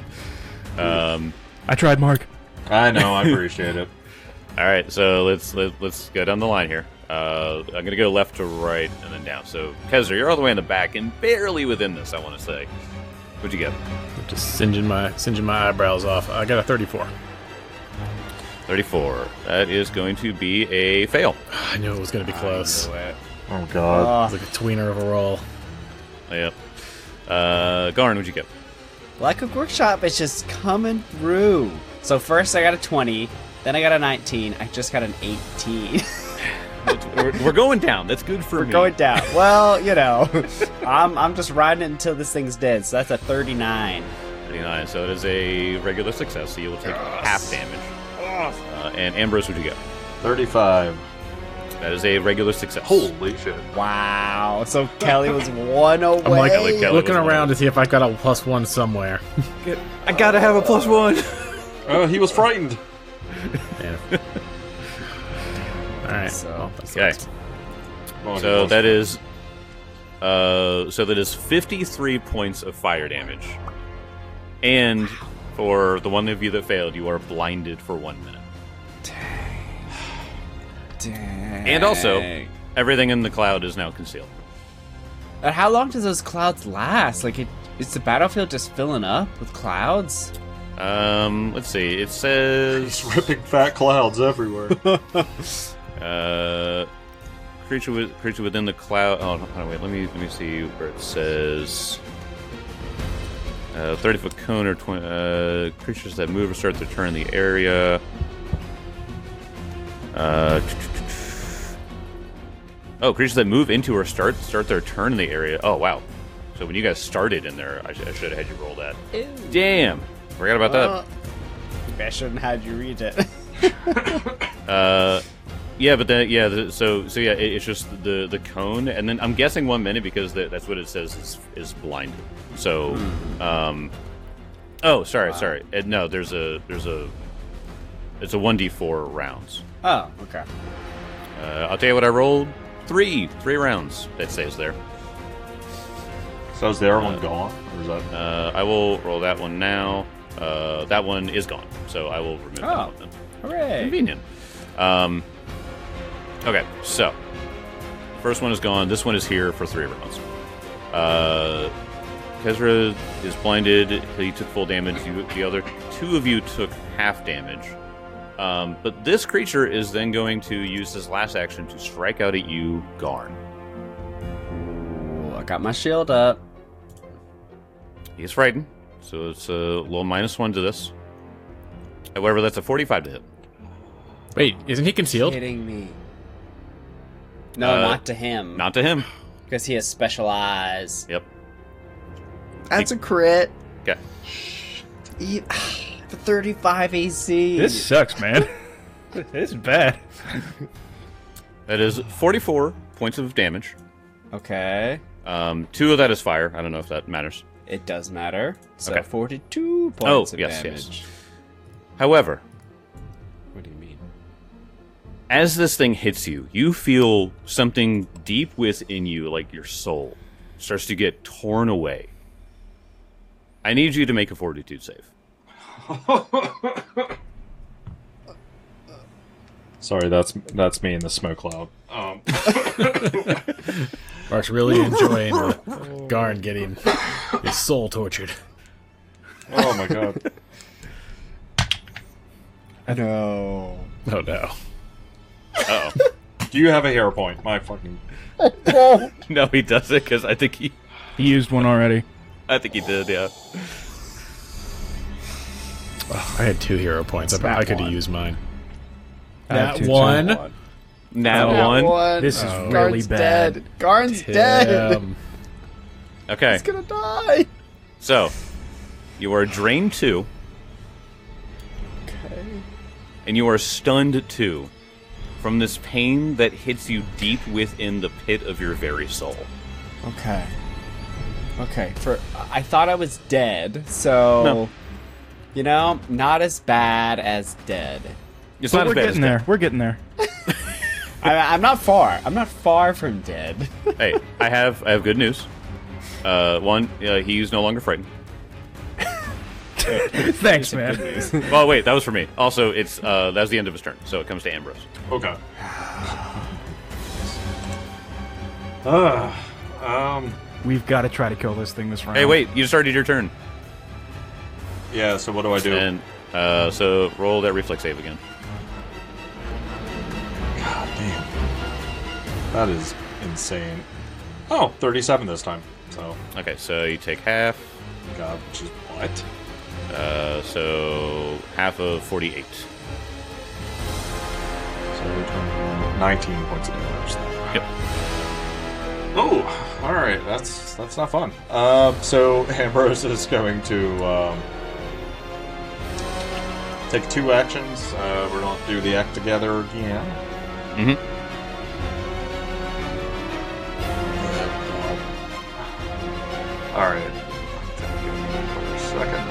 I tried, Mark. I know, I appreciate it. All right, so let's go down the line here. I'm gonna go left to right and then down. So Kezra, you're all the way in the back and barely within this. I want to say, what'd you get? Just singeing my eyebrows off. I got a 34. 34. That is going to be a fail. I knew it was going to be close. It Oh god. was like a tweener of a roll. Yep. Garn, what'd you get? Black Oak Workshop is just coming through. So first I got a 20, then I got a 19, I just got an 18. We're going down. That's good for We're me. going down. Well, you know, I'm just riding it until this thing's dead. So that's a 39. 39. So it is a regular success. So you will take half damage. And Ambrose, what'd you get? 35. That is a regular success. Holy shit. Wow. So Kelly was one away. I'm like Kelly looking was around to see if I got a +1 somewhere. I gotta have a +1. Oh, he was frightened. Man. All right. So- Well, that Okay. sucks. Oh, he So was. that is 53 points of fire damage. And for the one of you that failed, you are blinded for 1 minute. Dang. And also, everything in the cloud is now concealed. And how long does those clouds last? Like, is the battlefield just filling up with clouds? Let's see. It says He's ripping fat clouds everywhere. creature within the cloud. Oh, no, wait. Let me see where it says 30-foot cone or creatures that move or start their turn in the area. Creatures that move into or start their turn in the area. Oh, wow. So when you guys started in there, I should have had you roll that. Ew. Damn. Forgot about that. Maybe I shouldn't have you read it. Yeah, but then it's just the cone, and then I'm guessing 1 minute because that's what it says is blinded. So, sorry. No, it's a 1d4 rounds. Oh, okay. I'll tell you what I rolled. 3 rounds. That stays there. So is the other one gone? Or is that... I will roll that one now. That one is gone, so I will remove that one then. Hooray. Convenient. Okay, so first one is gone. This one is here for 3 rounds. Kezra is blinded. He took full damage. The other 2 of you took half damage. But this creature is then going to use his last action to strike out at you, Garn. Ooh, I got my shield up. He's frightened, so it's a little -1 to this. However, that's a 45 to hit. Wait, isn't he concealed? Kidding me. No, not to him. Not to him. Because he has special eyes. Yep. That's a crit. Okay. For 35 AC. This sucks, man. This is bad. That is 44 points of damage. Okay. 2 of that is fire. I don't know if that matters. It does matter. So Okay. 42 points of yes, damage. yes. However, What do you mean? as this thing hits you, you feel something deep within you, like your soul, starts to get torn away. I need you to make a fortitude save. Sorry, that's me in the smoke cloud. Mark's really enjoying Garn getting his soul tortured. Oh my god. No. Oh no. Uh-oh. Do you have a hero point? My fucking... No, he doesn't, because I think he used one already. did, yeah. I had 2 hero points. I could have used mine. I have That 2 too. one. Nat 1. This is Oh. really Garn's bad. dead. Garn's dead. Okay, He's gonna die. so you are drained 2, Okay. and you are stunned 2 from this pain that hits you deep within the pit of your very soul. Okay. Okay. I thought I was dead, so No. you know, not as bad as dead. It's But not we're as bad getting as there. We're getting there. I'm not far. I'm not far from dead. Hey, I have good news. One, he's no longer frightened. Thanks, man. Well, wait, that was for me. Also, it's that was the end of his turn, so it comes to Ambrose. Okay. We've got to try to kill this thing this round. Hey, wait, you started your turn, Yeah, so what do I do? and so roll that reflex save again. God damn. That is insane. Oh, 37 this time. So, Okay, so you take half. God, which is what? So half of 48. So 19 points of damage. Yep. Oh, all right. That's not fun. So Ambrose is going to take 2 actions. We're going to do the act together again. Mm-hmm. All right. Give me a second.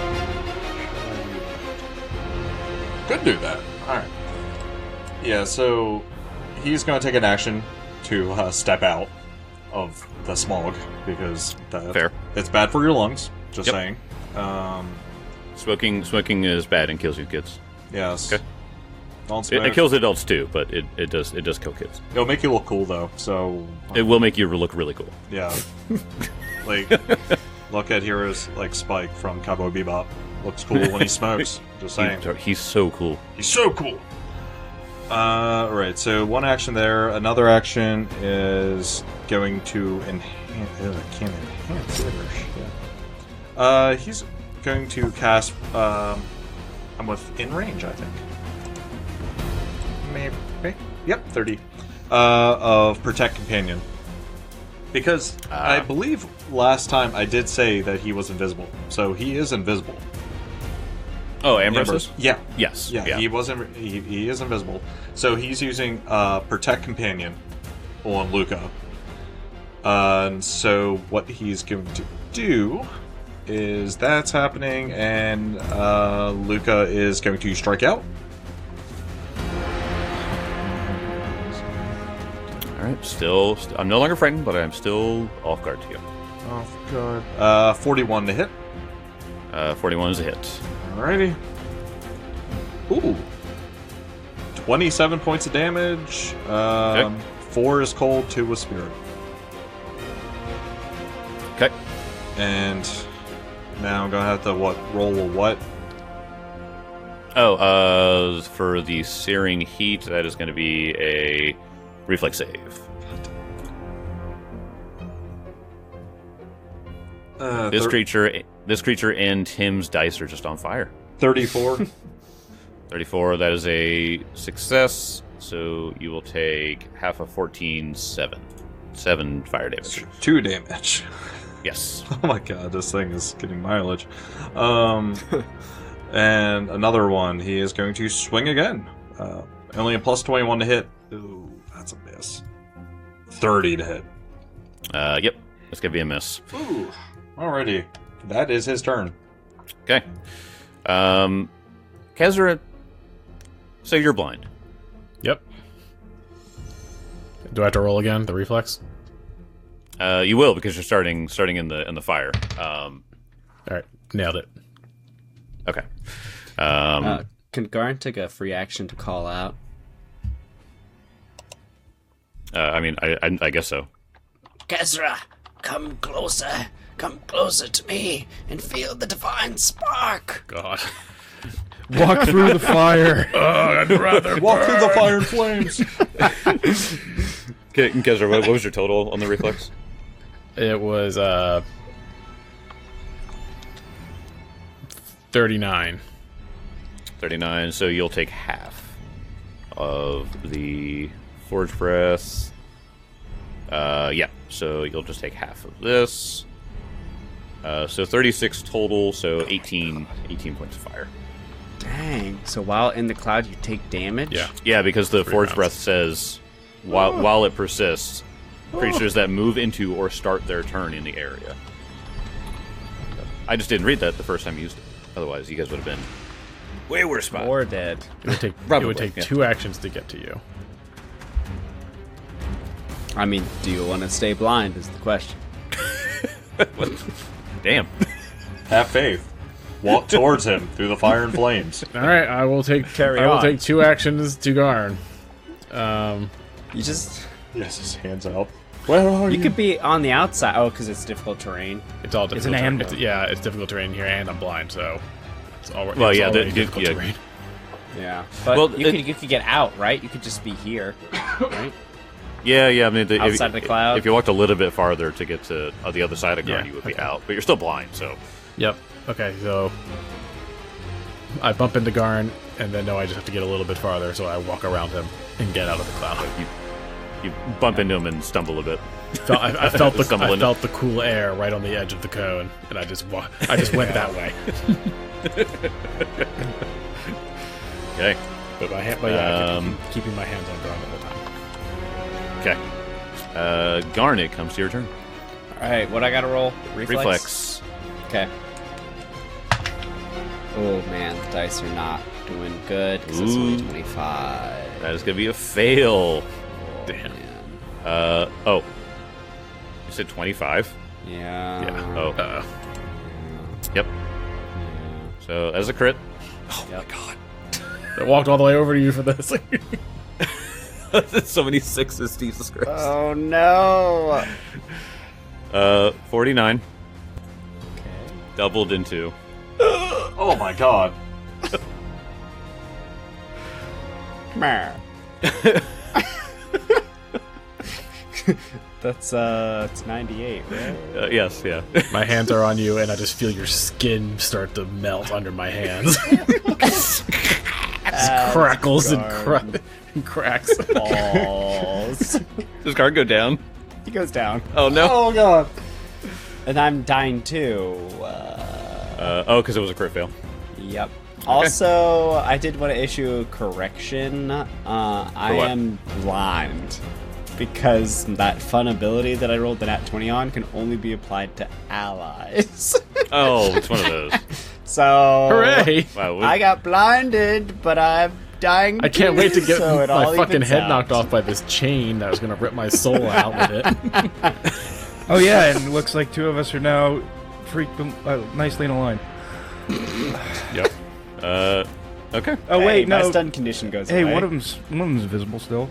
Could do that. All right. Yeah. So he's going to take an action to step out of the smog because Fair. it's bad for your lungs. Just Yep. saying. Smoking is bad and kills you kids. Yes. Okay. Don't It, smoke. it kills adults too, but it does kill kids. It'll make you look cool though. So It will make you look really cool. yeah. Like look at heroes like Spike from Cowboy Bebop. Looks cool when he smokes. Just saying. He's so cool. He's so cool. Right, so 1 action there. Another action is going to enhance. Can't enhance it or shit. He's going to cast. I'm within range, I think. Maybe. Yep, 30. Of Protect Companion. Because I believe last time I did say that he was invisible. So he is invisible. Oh, Ambrose is? Yeah. Yes. Yeah, he wasn't. He is invisible. So he's using Protect Companion on Luca. And so what he's going to do is that's happening, and Luca is going to strike out. All right. Still, I'm no longer frightened, but I'm still off guard to you. Oh God. 41 to hit. 41 is a hit. Alrighty. Ooh. 27 points of damage. Okay. 4 is cold, 2 was spirit. Okay. And now I'm gonna have to roll a what? Oh, for the searing heat, that is going to be a reflex save. This creature and Tim's dice are just on fire. 34. 34, that is a success, so you will take half of 14, 7. 7 fire damage. 2 damage. Yes. Oh my god, this thing is getting mileage. And another one, he is going to swing again. Only a plus 21 to hit. Ooh, that's a miss. 30 to hit. Yep. That's gonna be a miss. Ooh. Alrighty. That is his turn. Okay. Kezra, so you're blind. Yep. Do I have to roll again? The reflex? You will because you're starting in the fire. All right, nailed it. Okay. Can Garn take a free action to call out? I mean, I guess so. Kezra, come closer. Come closer to me and feel the divine spark. God. Walk through the fire. I'd rather Walk through the fire and flames. Okay, Kezra, what was your total on the reflex? It was 39. 39, so you'll take half of the Forge Breath. Yeah, so you'll just take half of this. So 36 total, so 18 points of fire. Dang. So while in the cloud, you take damage? Yeah. Yeah, because the 3 Forge rounds. Breath says, while it persists, creatures that move into or start their turn in the area. I just didn't read that the first time you used it. Otherwise, you guys would have been way worse spot. Or dead. It would take, Probably, yeah. 2 actions to get to you. I mean, do you want to stay blind is the question. Damn. Have faith. Walk towards him through the fire and flames. All right, I will take I will on. take 2 actions to Garn. You just... Yes, his hands out. Where are you? You could be on the outside. Oh, because it's difficult terrain. It's all difficult. an terrain. and. It's difficult terrain here, and I'm blind, so it's already. Well, it's yeah, already the- difficult yeah. terrain. Yeah. But Well, you could get out, right? You could just be here, right? Yeah, I mean, Outside the cloud? If you walked a little bit farther to get to the other side of Garn, Yeah, you would be okay. out. But you're still blind, so... Yep. Okay, so I bump into Garn, and then I just have to get a little bit farther, so I walk around him and get out of the cloud. You bump into him and stumble a bit. I felt Stumble in. the cool air right on the edge of the cone, and I just went that way. Okay. But my hand, I keep keeping my hands on Garn the whole time. Okay. Garn, it comes to your turn. All right, what I got to roll? Reflex. Okay. Oh man, the dice are not doing good because it's only Ooh. 25. That is going to be a fail. Damn. Man. Oh. You said 25? Yeah. Yeah. Oh. Yep. So, as a crit. Oh my god. I walked all the way over to you for this. So many sixes, Jesus Christ. Oh no. 49. Okay. Doubled into. Oh my god. Meh. That's it's 98, right? Yes, yeah. My hands are on you, and I just feel your skin start to melt under my hands. Crackles and cracks. Balls. Does Garn go down? He goes down. Oh, no. Oh god. And I'm dying too. Because it was a crit fail. Yep. Also, I did want to issue a correction. I what? am blind. Because that fun ability that I rolled the nat 20 on can only be applied to allies. Oh, it's one of those. So... Hooray! Wow. I got blinded, but I'm dying I can't wait to get so it all my fucking evens head out. knocked off by this chain that was going to rip my soul out with it. Oh yeah, and it looks like 2 of us are now nicely in a line. Yep. Okay. Oh Hey, wait, my no. stun condition goes Hey, away. one of them's visible still.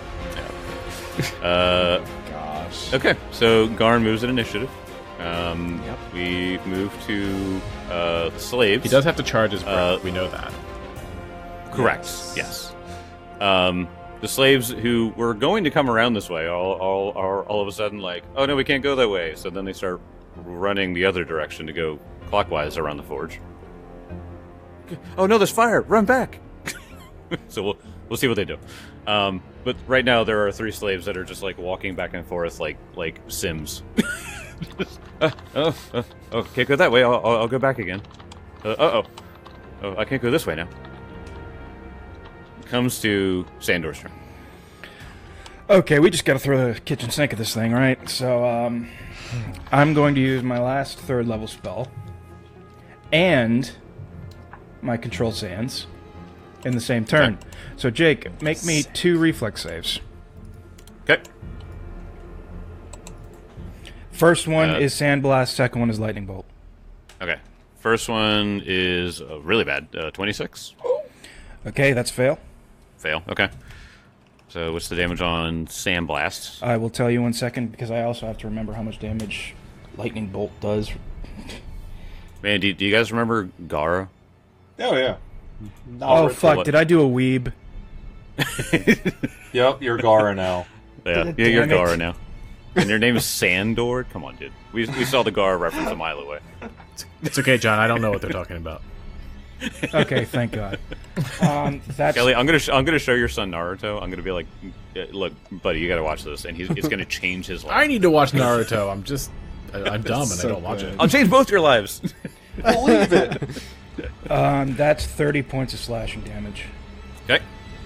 Gosh. Okay, so Garn moves in initiative. Yep. We move to the slaves. He does have to charge his breath. Uh, We know that. Correct. Yes. The slaves who were going to come around this way all of a sudden like, oh no, we can't go that way. So then they start running the other direction to go clockwise around the forge. Oh no, there's fire! Run back! So we'll see what they do. But right now there are 3 slaves that are just like walking back and forth like Sims. Oh, can't go that way. I'll go back again. Oh, I can't go this way now. Comes to Sandor's turn. Okay, we just got to throw the kitchen sink at this thing, right? So, I'm going to use my last 3rd level spell and my control sands in the same turn. Okay. So, Jake, make me 2 reflex saves. Okay. First one is Sandblast, second one is Lightning Bolt. Okay. First one is really bad. 26. Okay, that's fail. Fail. Okay. So what's the damage on Sandblast? I will tell you in a second because I also have to remember how much damage Lightning Bolt does. Man, do you guys remember Gara? Oh, yeah. Oh, fuck. Did I do a weeb? Yep, you're Gara now. Yeah, you're Gara now. And your name is Sandor? Come on, dude. We saw the Gara reference a mile away. It's okay, John. I don't know what they're talking about. Okay, thank God. That's... Kelly, I'm gonna show your son Naruto. I'm gonna be like, look, buddy, you gotta watch this, and it's gonna change his life. I need to watch Naruto. I'm dumb and so I don't watch it. I'll change both your lives. Believe it. That's 30 points of slashing damage. Okay.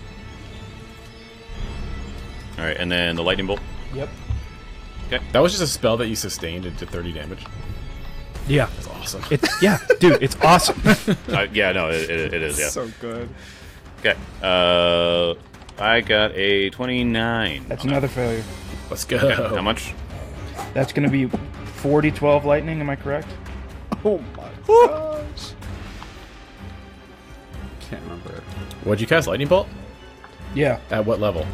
All right, and then the lightning bolt. Yep. That was just a spell that you sustained and did 30 damage. Yeah. That's awesome. Dude, it's awesome. Yeah, no, it is. Yeah. So good. Okay. I got a 29. That's another failure. Let's go. Okay, how much? That's going to be 40-12 lightning, am I correct? Oh my gosh. Can't remember. What'd you cast? Lightning Bolt? Yeah. At what level?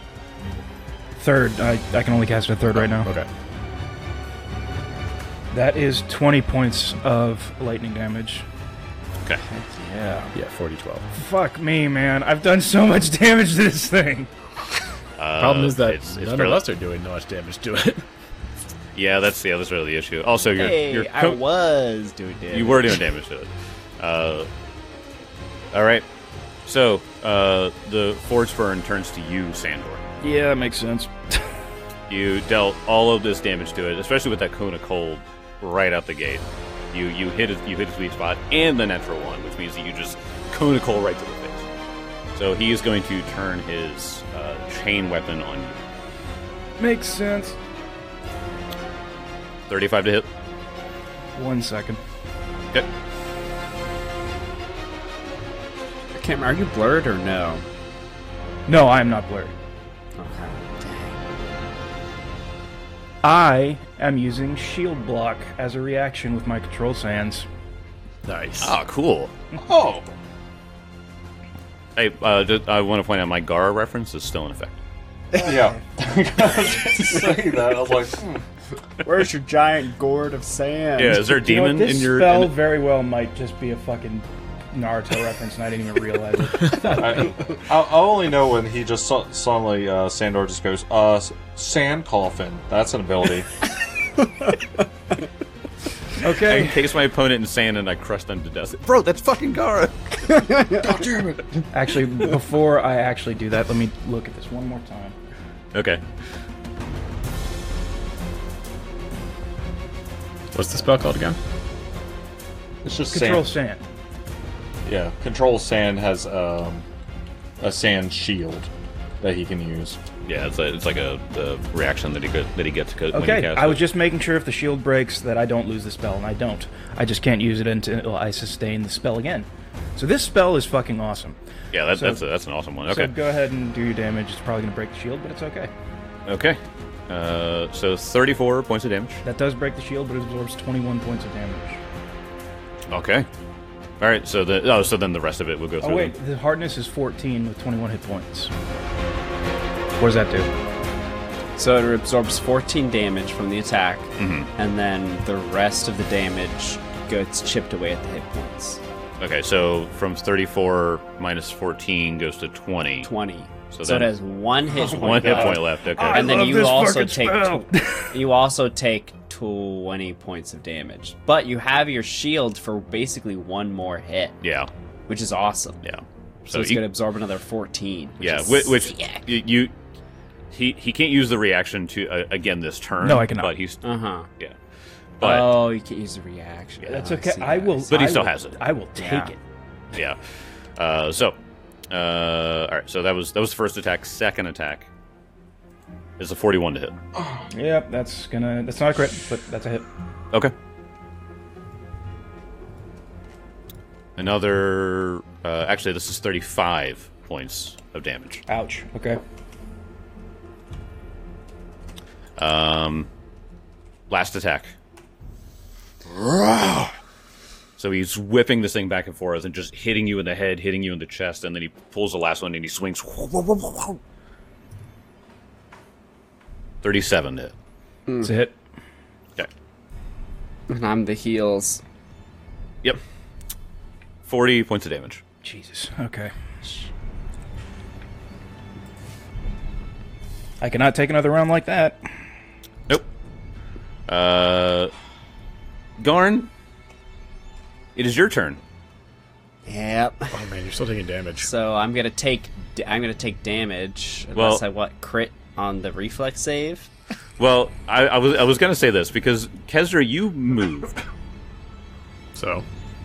3rd. I can only cast it at 3rd right now. Okay. That is 20 points of lightning damage. Okay. Yeah. Yeah, 40-12. Fuck me, man. I've done so much damage to this thing. Problem is that it's none of fairly- us are doing much damage to it. Yeah, that's really the issue. Also, you're I was doing damage. you were doing damage to it. All right. So the Forge Burn turns to you, Sandor. Yeah, that makes sense. You dealt all of this damage to it, especially with that Cone of Cold right out the gate. You hit his weak spot and the natural one, which means that you just Cone of Cold right to the face. So he is going to turn his chain weapon on you. Makes sense. 35 to hit. 1 second. Okay. I can't remember. Are you blurred or no? No, I am not blurry. Okay. I am using shield block as a reaction with my control sands. Nice. Ah, cool. Oh. Hey, I want to point out my Gara reference is still in effect. Yeah. I was just saying that. I was like, Where's your giant gourd of sand? Yeah, is there a You know what, demon this in your? spell very well might just be a fucking Naruto reference, and I didn't even realize it. I only know when he just suddenly, Sandor just goes, sand coffin. That's an ability. I Okay. encased my opponent in sand and I crushed them to death. Bro, that's fucking Gara. God damn it. Actually, before I actually do that, let me look at this one more time. Okay. What's the spell called again? It's just Control sand. sand. Yeah, Control Sand has a sand shield that he can use. Yeah, it's like a reaction that he gets when he Okay, casts I was it. just making sure if the shield breaks that I don't lose the spell, and I don't. I just can't use it until I sustain the spell again. So this spell is fucking awesome. Yeah, that's an awesome one. Okay. So go ahead and do your damage. It's probably going to break the shield, but it's okay. Okay. So 34 points of damage. That does break the shield, but it absorbs 21 points of damage. Okay. All right. So then the rest of it will go through. Oh wait, the hardness is 14 with 21 hit points. What does that do? So it absorbs 14 damage from the attack, Mhm. and then the rest of the damage gets chipped away at the hit points. Okay. So from 34 minus 14 goes to 20. 20. So So it then- has one hit point. One hit left. point left. Okay. I And then love you this also fucking take spell. you also take 20 points of damage. But you have your shield for basically one more hit, Yeah. which is awesome. Yeah. So it's going to absorb another 14. Yeah. is Which sick. he can't use the reaction to again this turn. No, I cannot. But he's Uh-huh. yeah. But Oh, you can't use the reaction. That's Oh, okay. see I that. will. But he I still will- has it. I will take Yeah. it. yeah. All right. So that was the first attack. Second attack. Is a 41 to hit. Yep, that's not a crit, but that's a hit. Okay. Another... actually, this is 35 points of damage. Ouch. Okay. Last attack. So he's whipping this thing back and forth and just hitting you in the head, hitting you in the chest, and then he pulls the last one and he swings. 37 to hit. It's a hit. Okay. And I'm the heals. Yep. 40 points of damage. Jesus. Okay. I cannot take another round like that. Nope. Garn, it is your turn. Yep. Oh man, you're still taking damage. So I'm gonna take damage unless I crit on the reflex save. Well, I was going to say this because Kezra, you moved. So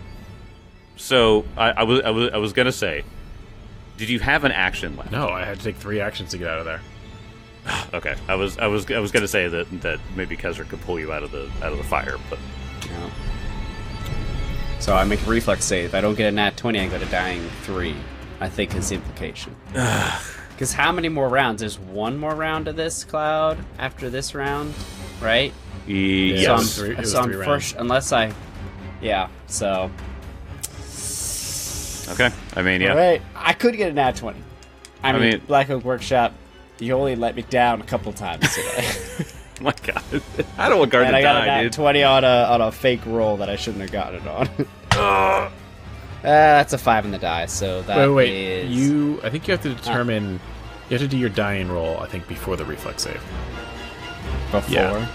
I was going to say, did you have an action left? no, I had to take 3 actions to get out of there. Okay, I was going to say that maybe Kezra could pull you out of the fire, but No. So I make a reflex save. I don't get a nat 20, I go to dying 3. I think is the implication. Because how many more rounds? There's one more round of this, Cloud, after this round, right? yes. So it was So I'm 3 rounds. first, unless I... Yeah, so... Okay, I mean, yeah. Alright, I could get a nat 20. I mean, mean- Black Oak Workshop, you only let me down a couple times today. Oh my God, I don't want Garn And to I got a die, nat dude. 20 on a fake roll that I shouldn't have gotten it on. That's a 5 in the die, so that Wait, is... I think you have to determine. You have to do your dying roll. I think before the reflex save. Before. Yeah.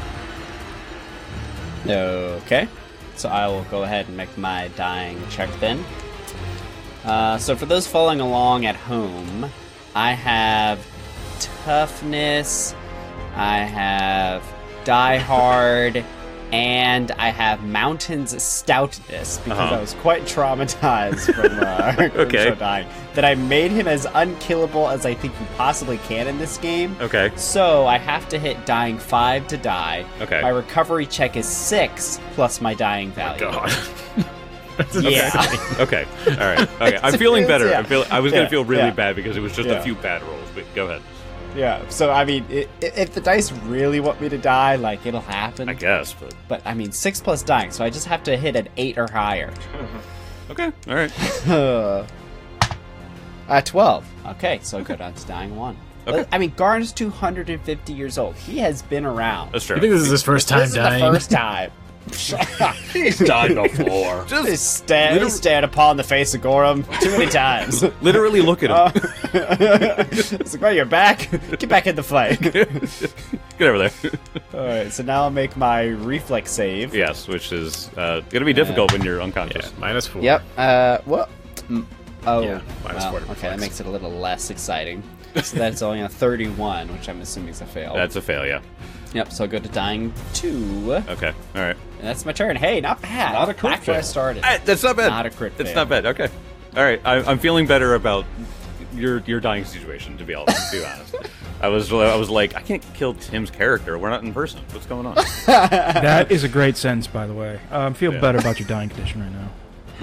Okay. So I will go ahead and make my dying check then. So for those following along at home, I have toughness, I have die hard, and I have mountains stoutness because I was quite traumatized from Okay. Grimshaw dying. That I made him as unkillable as I think you possibly can in this game. Okay. So I have to hit dying 5 to die. Okay. My recovery check is 6 plus my dying value. God. Yeah. Okay. All right. Okay. I'm feeling better. Yeah. I was gonna Yeah. feel really Yeah. bad because it was just Yeah. a few bad rolls. But go ahead. Yeah. So I mean, if the dice really want me to die, like it'll happen. I guess, but But I mean, 6 plus dying, so I just have to hit an 8 or higher. okay. All right. 12. Okay, so I go down to dying 1. Okay. I mean, Garn's 250 years old. He has been around. That's true. You think this is his first time This is dying? the first time. He's died before. He stand upon the face of Gorum too many times. Literally look at him. It's like, well, you're back. Get back in the fight. Get over there. All right, so now I'll make my reflex save. Yes, which is going to be difficult when you're unconscious. Yeah, -4. Yep. What? Oh. Yeah, minus well, 4 to okay, that reflex. makes it a little less exciting. So that's only a 31, which I'm assuming is a fail. That's a fail, yeah. Yep. So I'll go to dying 2, and Okay, all right. that's my turn. Hey, not bad. Not a crit Back where I fail. started. That's not bad. Not a crit It's fail. not bad. Okay. All right. I'm feeling better about your dying situation. To be honest, I was like, I can't kill Tim's character. We're not in person. What's going on? That is a great sentence, by the way. Feel Yeah. better about your dying condition right now.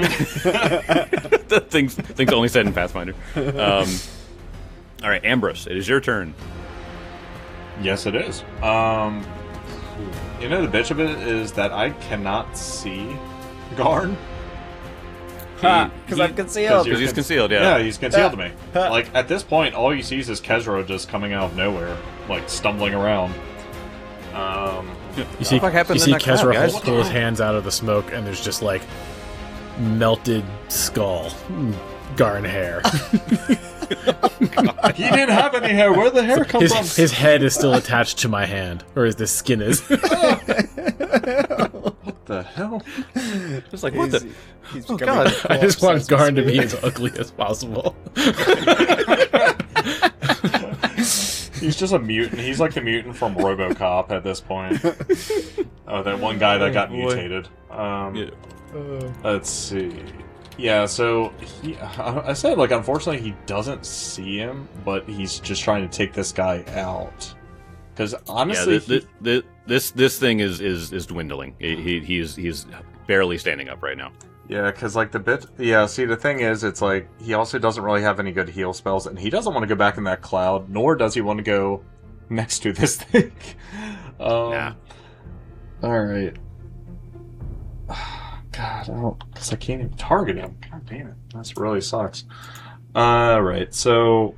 things only said in Pathfinder. All right, Ambrose, it is your turn. Yes, it is. You know, the bitch of it is that I cannot see Garn. Because I'm concealed. you're Because he's concealed. Yeah. Yeah, he's concealed to me. Like, at this point, all he sees is Kezro just coming out of nowhere, like, stumbling around. You see, the fuck happened you in see that crowd, Kezra guys? pull his hands out of the smoke, and there's just like melted skull, Garn hair. He didn't have any hair. Where did the hair come from? His head is still attached to my hand, or his skin is. What the hell? Just like what the? He's Oh becoming God! I just want corpse, Garn to so be as ugly as possible. He's just a mutant. He's like the mutant from RoboCop at this point. Oh, that one guy that got boy. mutated. Yeah. Let's see. Yeah, so I said, like, unfortunately, he doesn't see him, but he's just trying to take this guy out. Because honestly, this thing is dwindling. He's barely standing up right now. yeah, because like see, the thing is, it's like he also doesn't really have any good heal spells, and he doesn't want to go back in that cloud, nor does he want to go next to this thing. Nah. All right. God, because I can't even target him. God damn it, that really sucks. All right, so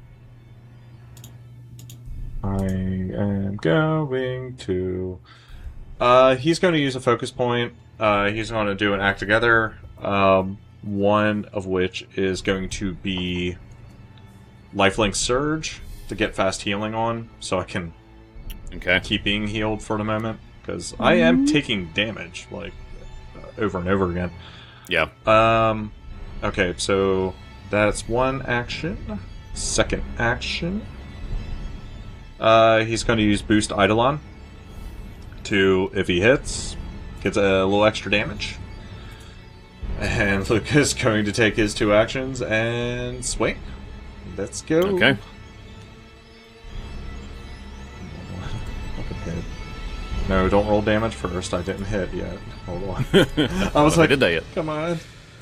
I am going to. He's going to use a focus point. He's going to do an act together. One of which is going to be Lifelink Surge to get fast healing on, so I can keep being healed for the moment, because I am taking damage like over and over again. Yeah. Okay, so that's one action. Second action. He's going to use Boost Eidolon to, if he hits, gets a little extra damage. And Luke is going to take his 2 actions and swing. Let's go. Okay. No, don't roll damage first. I didn't hit yet. Hold on. I was like, I did that yet. Come on.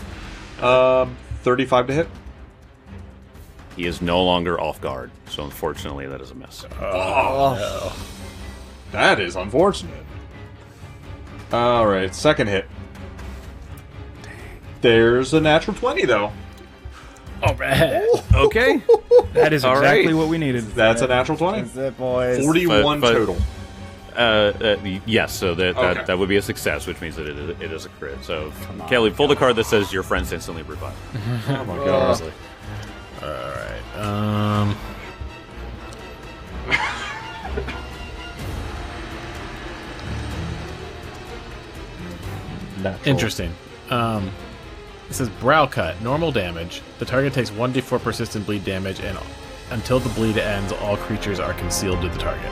35 to hit. He is no longer off guard, so unfortunately that is a miss. Oh, no. That is unfortunate. Alright, second hit. There's a natural 20, though. All right. Okay. That is exactly what we needed. That's a natural 20. That's it, boys. 41 total. Yes, so that would be a success, which means that it is a crit. So, Kelly, pull the card that says your friend's instantly revived. Oh my god. Alright, interesting. It says brow cut, normal damage. The target takes 1d4 persistent bleed damage, and until the bleed ends, all creatures are concealed to the target.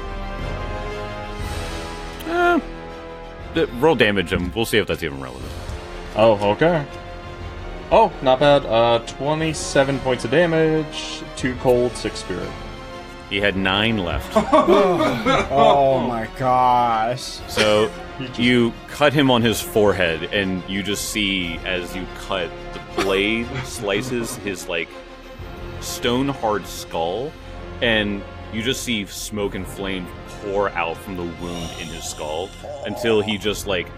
Roll damage, and we'll see if that's even relevant. Oh, okay. Oh, not bad. 27 points of damage, 2 cold, 6 spirit. He had 9 left. Oh my gosh. So you cut him on his forehead, and you just see as you cut, the blade slices his like stone-hard skull, and you just see smoke and flame pour out from the wound in his skull until he just like,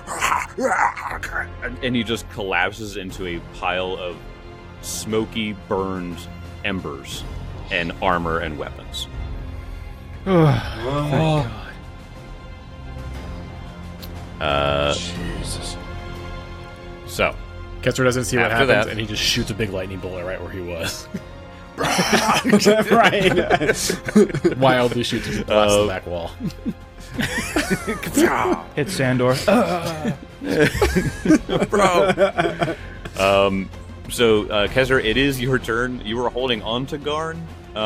and he just collapses into a pile of smoky, burned embers and armor and weapons. Thank God. Jesus. So, Kessler doesn't see what After happens, that- and he just shoots a big lightning bolt right where he was. Right. Wildly shoots him across the back wall. Hit Sandor. bro. So, Kezra, it is your turn. You were holding on to Garn.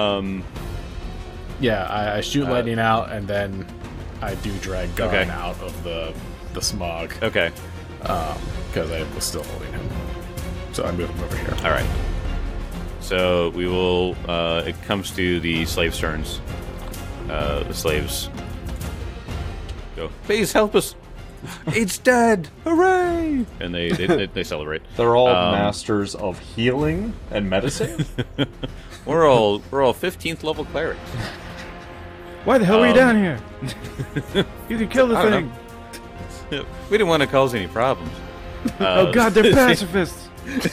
Yeah, I shoot lightning out, and then I do drag Garn Okay. out of the smog, Okay. because I was still holding him. So I move him over here. All right. So we will. It comes to the slaves' turns. The slaves go, "Please help us! It's dead! Hooray!" And they celebrate. They're all masters of healing and medicine. We're all 15th level clerics. Why the hell were you down here? You can kill the I don't thing. We didn't want to cause any problems. Oh God, they're pacifists.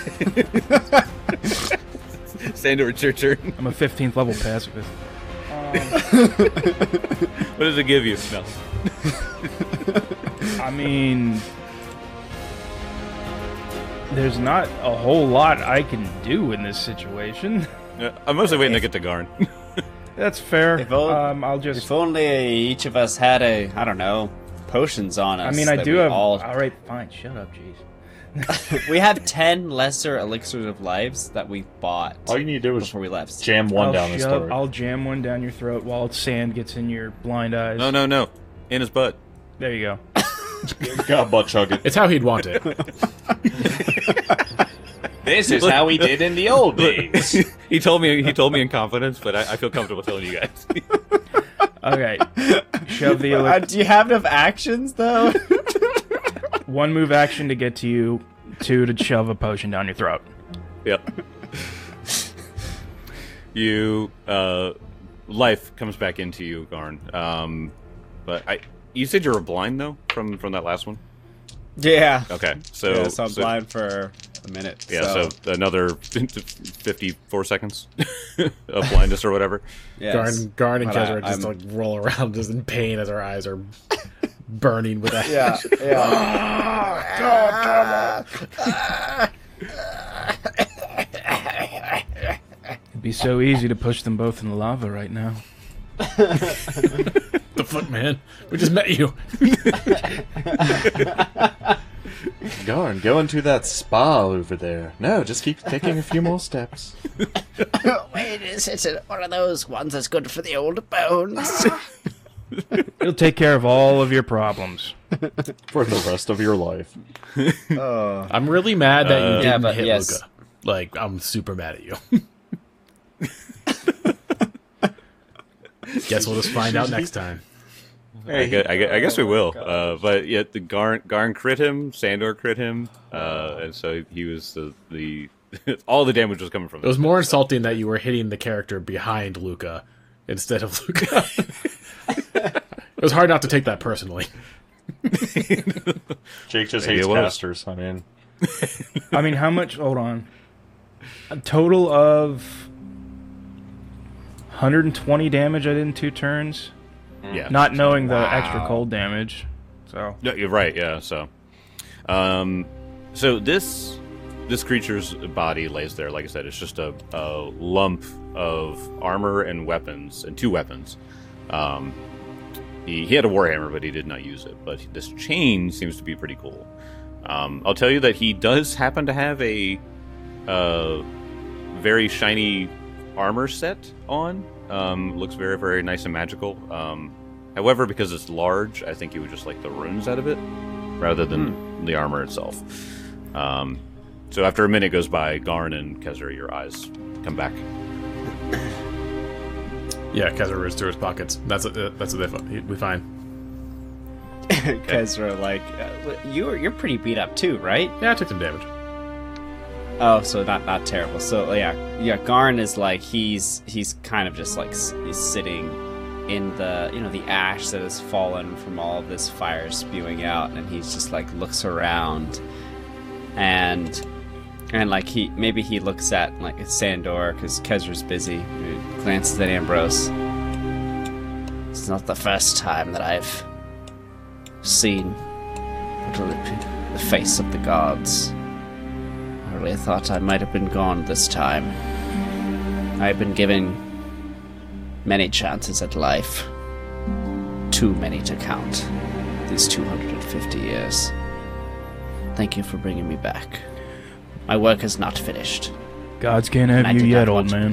Sandor, it's your turn. I'm a 15th level pacifist. What does it give you? No. I mean, there's not a whole lot I can do in this situation. I'm mostly waiting to get to Garn. That's fair. If if only each of us had I don't know, potions on us. I mean, I that do we have. all- All right, fine. Shut up, jeez. We have 10 lesser elixirs of lives that we bought All you need to do is before we left. jam one down his throat. I'll jam one down your throat while sand gets in your blind eyes. No. In his butt. There you go. God, butt chug it. It's how he'd want it. This is how we did in the old days. He told me in confidence, but I feel comfortable telling you guys. Okay. Shove the Do you have enough actions though? 1 move action to get to you, 2 to shove a potion down your throat. Yep. You life comes back into you, Garn. But you said you were blind though from that last one. Yeah. Okay, so I'm blind for a minute. Yeah, so another 54 seconds of blindness or whatever. Yes. Garn and Kezra just like roll around just in pain as our eyes are burning with that. Yeah. It'd be so easy to push them both in the lava right now. The fuck, man? We just met you. Garn, go into that spa over there. No, just keep taking a few more steps. Wait, is it one of those ones that's good for the old bones? It'll take care of all of your problems. For the rest of your life. I'm really mad that you didn't hit yes. Luca. Like, I'm super mad at you. Guess we'll just find out next time. I guess we will. But yet the Garn crit him, Sandor crit him, and so he was the all the damage was coming from. It was more insulting that you were hitting the character behind Luca instead of Luca. It was hard not to take that personally. Jake just hates casters. I mean, how much? Hold on. A total of 120 damage I did in 2 turns. Yeah. Not knowing the extra cold damage. So. No, you're right. Yeah. So, so this creature's body lays there. Like I said, it's just a lump of armor and weapons, and 2 weapons. He had a warhammer, but he did not use it. But this chain seems to be pretty cool. I'll tell you that he does happen to have a very shiny armor set on. Looks very, very nice and magical. However, because it's large, I think you would just like the runes out of it rather than the armor itself. So after a minute goes by, Garn and Kezra, your eyes come back. Yeah, Kezra reaches through his pockets. That's what we find. Kezra, like, you're pretty beat up too, right? Yeah, I took some damage. Oh, so not terrible. So yeah. Garn is like he's kind of just like he's sitting in the the ash that has fallen from all of this fire spewing out, and he's just like looks around, and like he looks at like Sandor because Kezra's busy. He glances at Ambrose. It's not the first time that I've seen the face of the gods. I really thought I might have been gone this time. I've been given many chances at life. Too many to count. These 250 years. Thank you for bringing me back. My work is not finished. Gods can't have you yet, old man.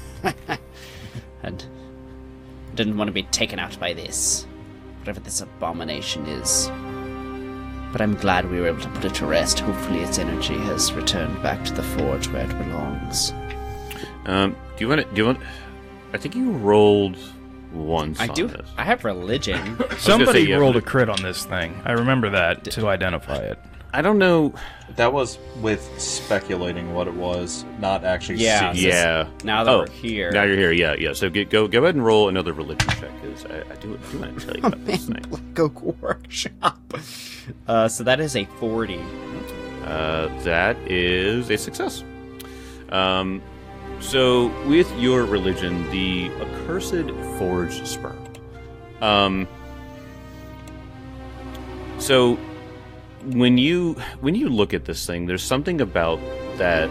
And didn't want to be taken out by this. Whatever this abomination is. But I'm glad we were able to put it to rest. Hopefully its energy has returned back to the forge where it belongs. Do you want? I think you rolled once. I do. This. I have religion. Somebody rolled a crit on this thing. I remember that to identify it. I don't know. That was with speculating what it was, not actually seeing. Yeah. Now that we're here. Now you're here. Yeah. So go ahead and roll another religion check, because I do want to tell you about this thing. Go workshop. So that is a 40. That is a success. So with your religion, the accursed forged sperm. So when you look at this thing, there's something about that.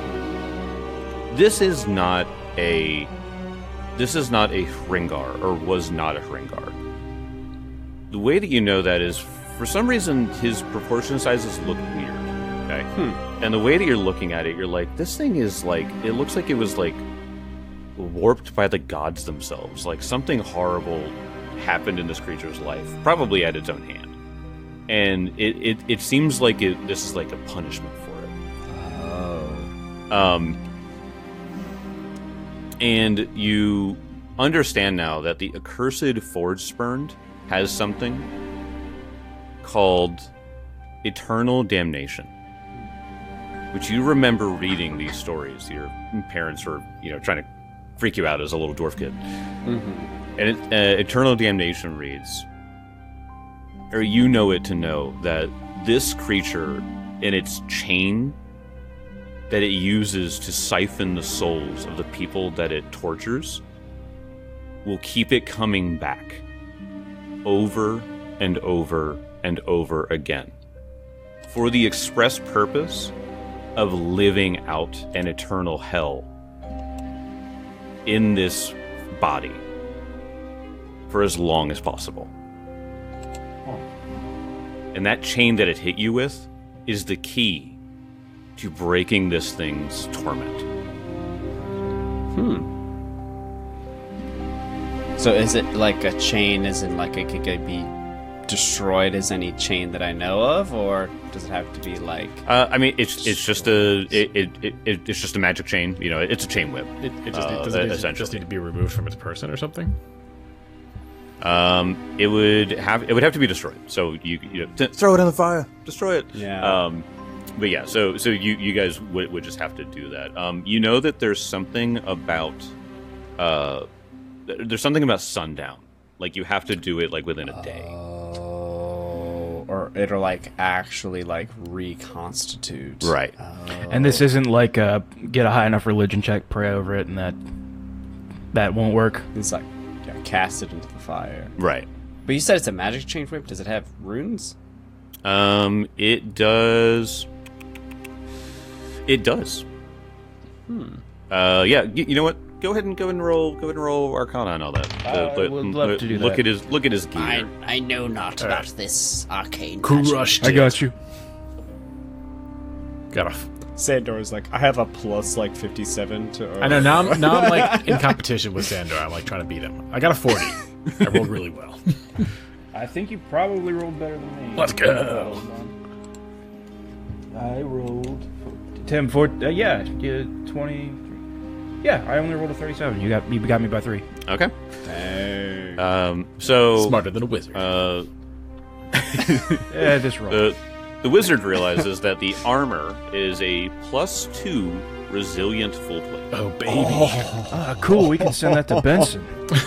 This is not a Hringar, or was not a Hringar. The way that you know that is, for some reason, his proportion sizes look weird. Okay, and the way that you're looking at it, you're like, this thing is like, it looks like it was like warped by the gods themselves. Like something horrible happened in this creature's life, probably at its own hand. And it seems like this is like a punishment for it. Oh. And you understand now that the accursed Forge Spurned has something called Eternal Damnation, which you remember reading these stories. Your parents were, trying to freak you out as a little dwarf kid. Mm-hmm. And Eternal Damnation reads, or you know it to know, that this creature in its chain that it uses to siphon the souls of the people that it tortures will keep it coming back over and over and over again for the express purpose of living out an eternal hell in this body for as long as possible. And that chain that it hit you with is the key to breaking this thing's torment. So is it like a chain, as in like it could be destroyed as any chain that I know of, or does it have to be like? I mean, it's just it's just a magic chain. It's a chain whip. It just need to be removed from its person or something. It would have to be destroyed. So you throw it in the fire, destroy it. Yeah. But yeah, so you guys would just have to do that. You know that there's something about sundown. Like you have to do it like within a day. Or it'll like actually like reconstitute. Right. And this isn't like get a high enough religion check, pray over it, and that won't work. It's like cast it into the fire. Right. But you said it's a magic chain whip. Does it have runes? It does. It does. Yeah. You know what? Go ahead and roll Arcana and all that. Would love to do look that. Look at his gear. I know not about this arcane Crushed I got you. Got a. Sandor's like, I have a plus like 57 to. I know now. I'm like in competition with Sandor. I'm like trying to beat him. I got a 40. I rolled really well. I think you probably rolled better than me. Let's go. I rolled 10, 20. Yeah, I only rolled a 37. You got me by 3. Okay. Hey. So Smarter than a wizard. Yeah, just roll. The wizard realizes that the armor is a +2 resilient full plate. Oh baby. Cool. We can send that to Benson.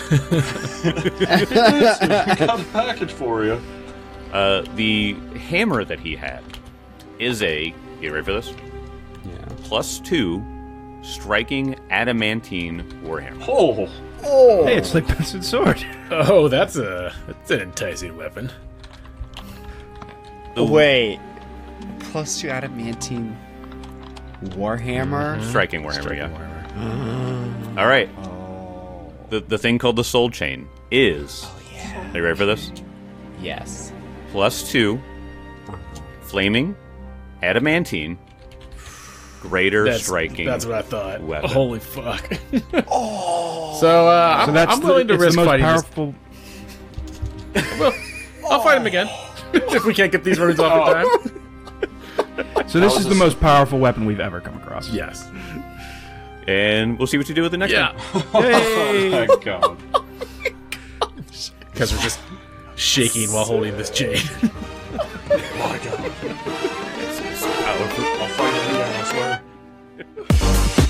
Got a package for you. The hammer that he had is a, you ready for this? Yeah. +2 striking adamantine warhammer. Oh, Hey, it's like Benson's sword. Oh, that's an enticing weapon. Wait. +2 adamantine warhammer? Striking warhammer, yeah. All right. The thing called the soul chain is. Oh, yeah. Are you ready for this? Yes. +2 flaming adamantine greater striking. That's what I thought. Weapon. Holy fuck. So I'm willing to risk the most fighting. powerful. Well, I'll fight him again if we can't get these runes off in time. So this is the most powerful weapon we've ever come across. Yes. And we'll see what you do with the next one. oh my god. Because we're just shaking while holding this chain. My god. I'll fight it again, I swear.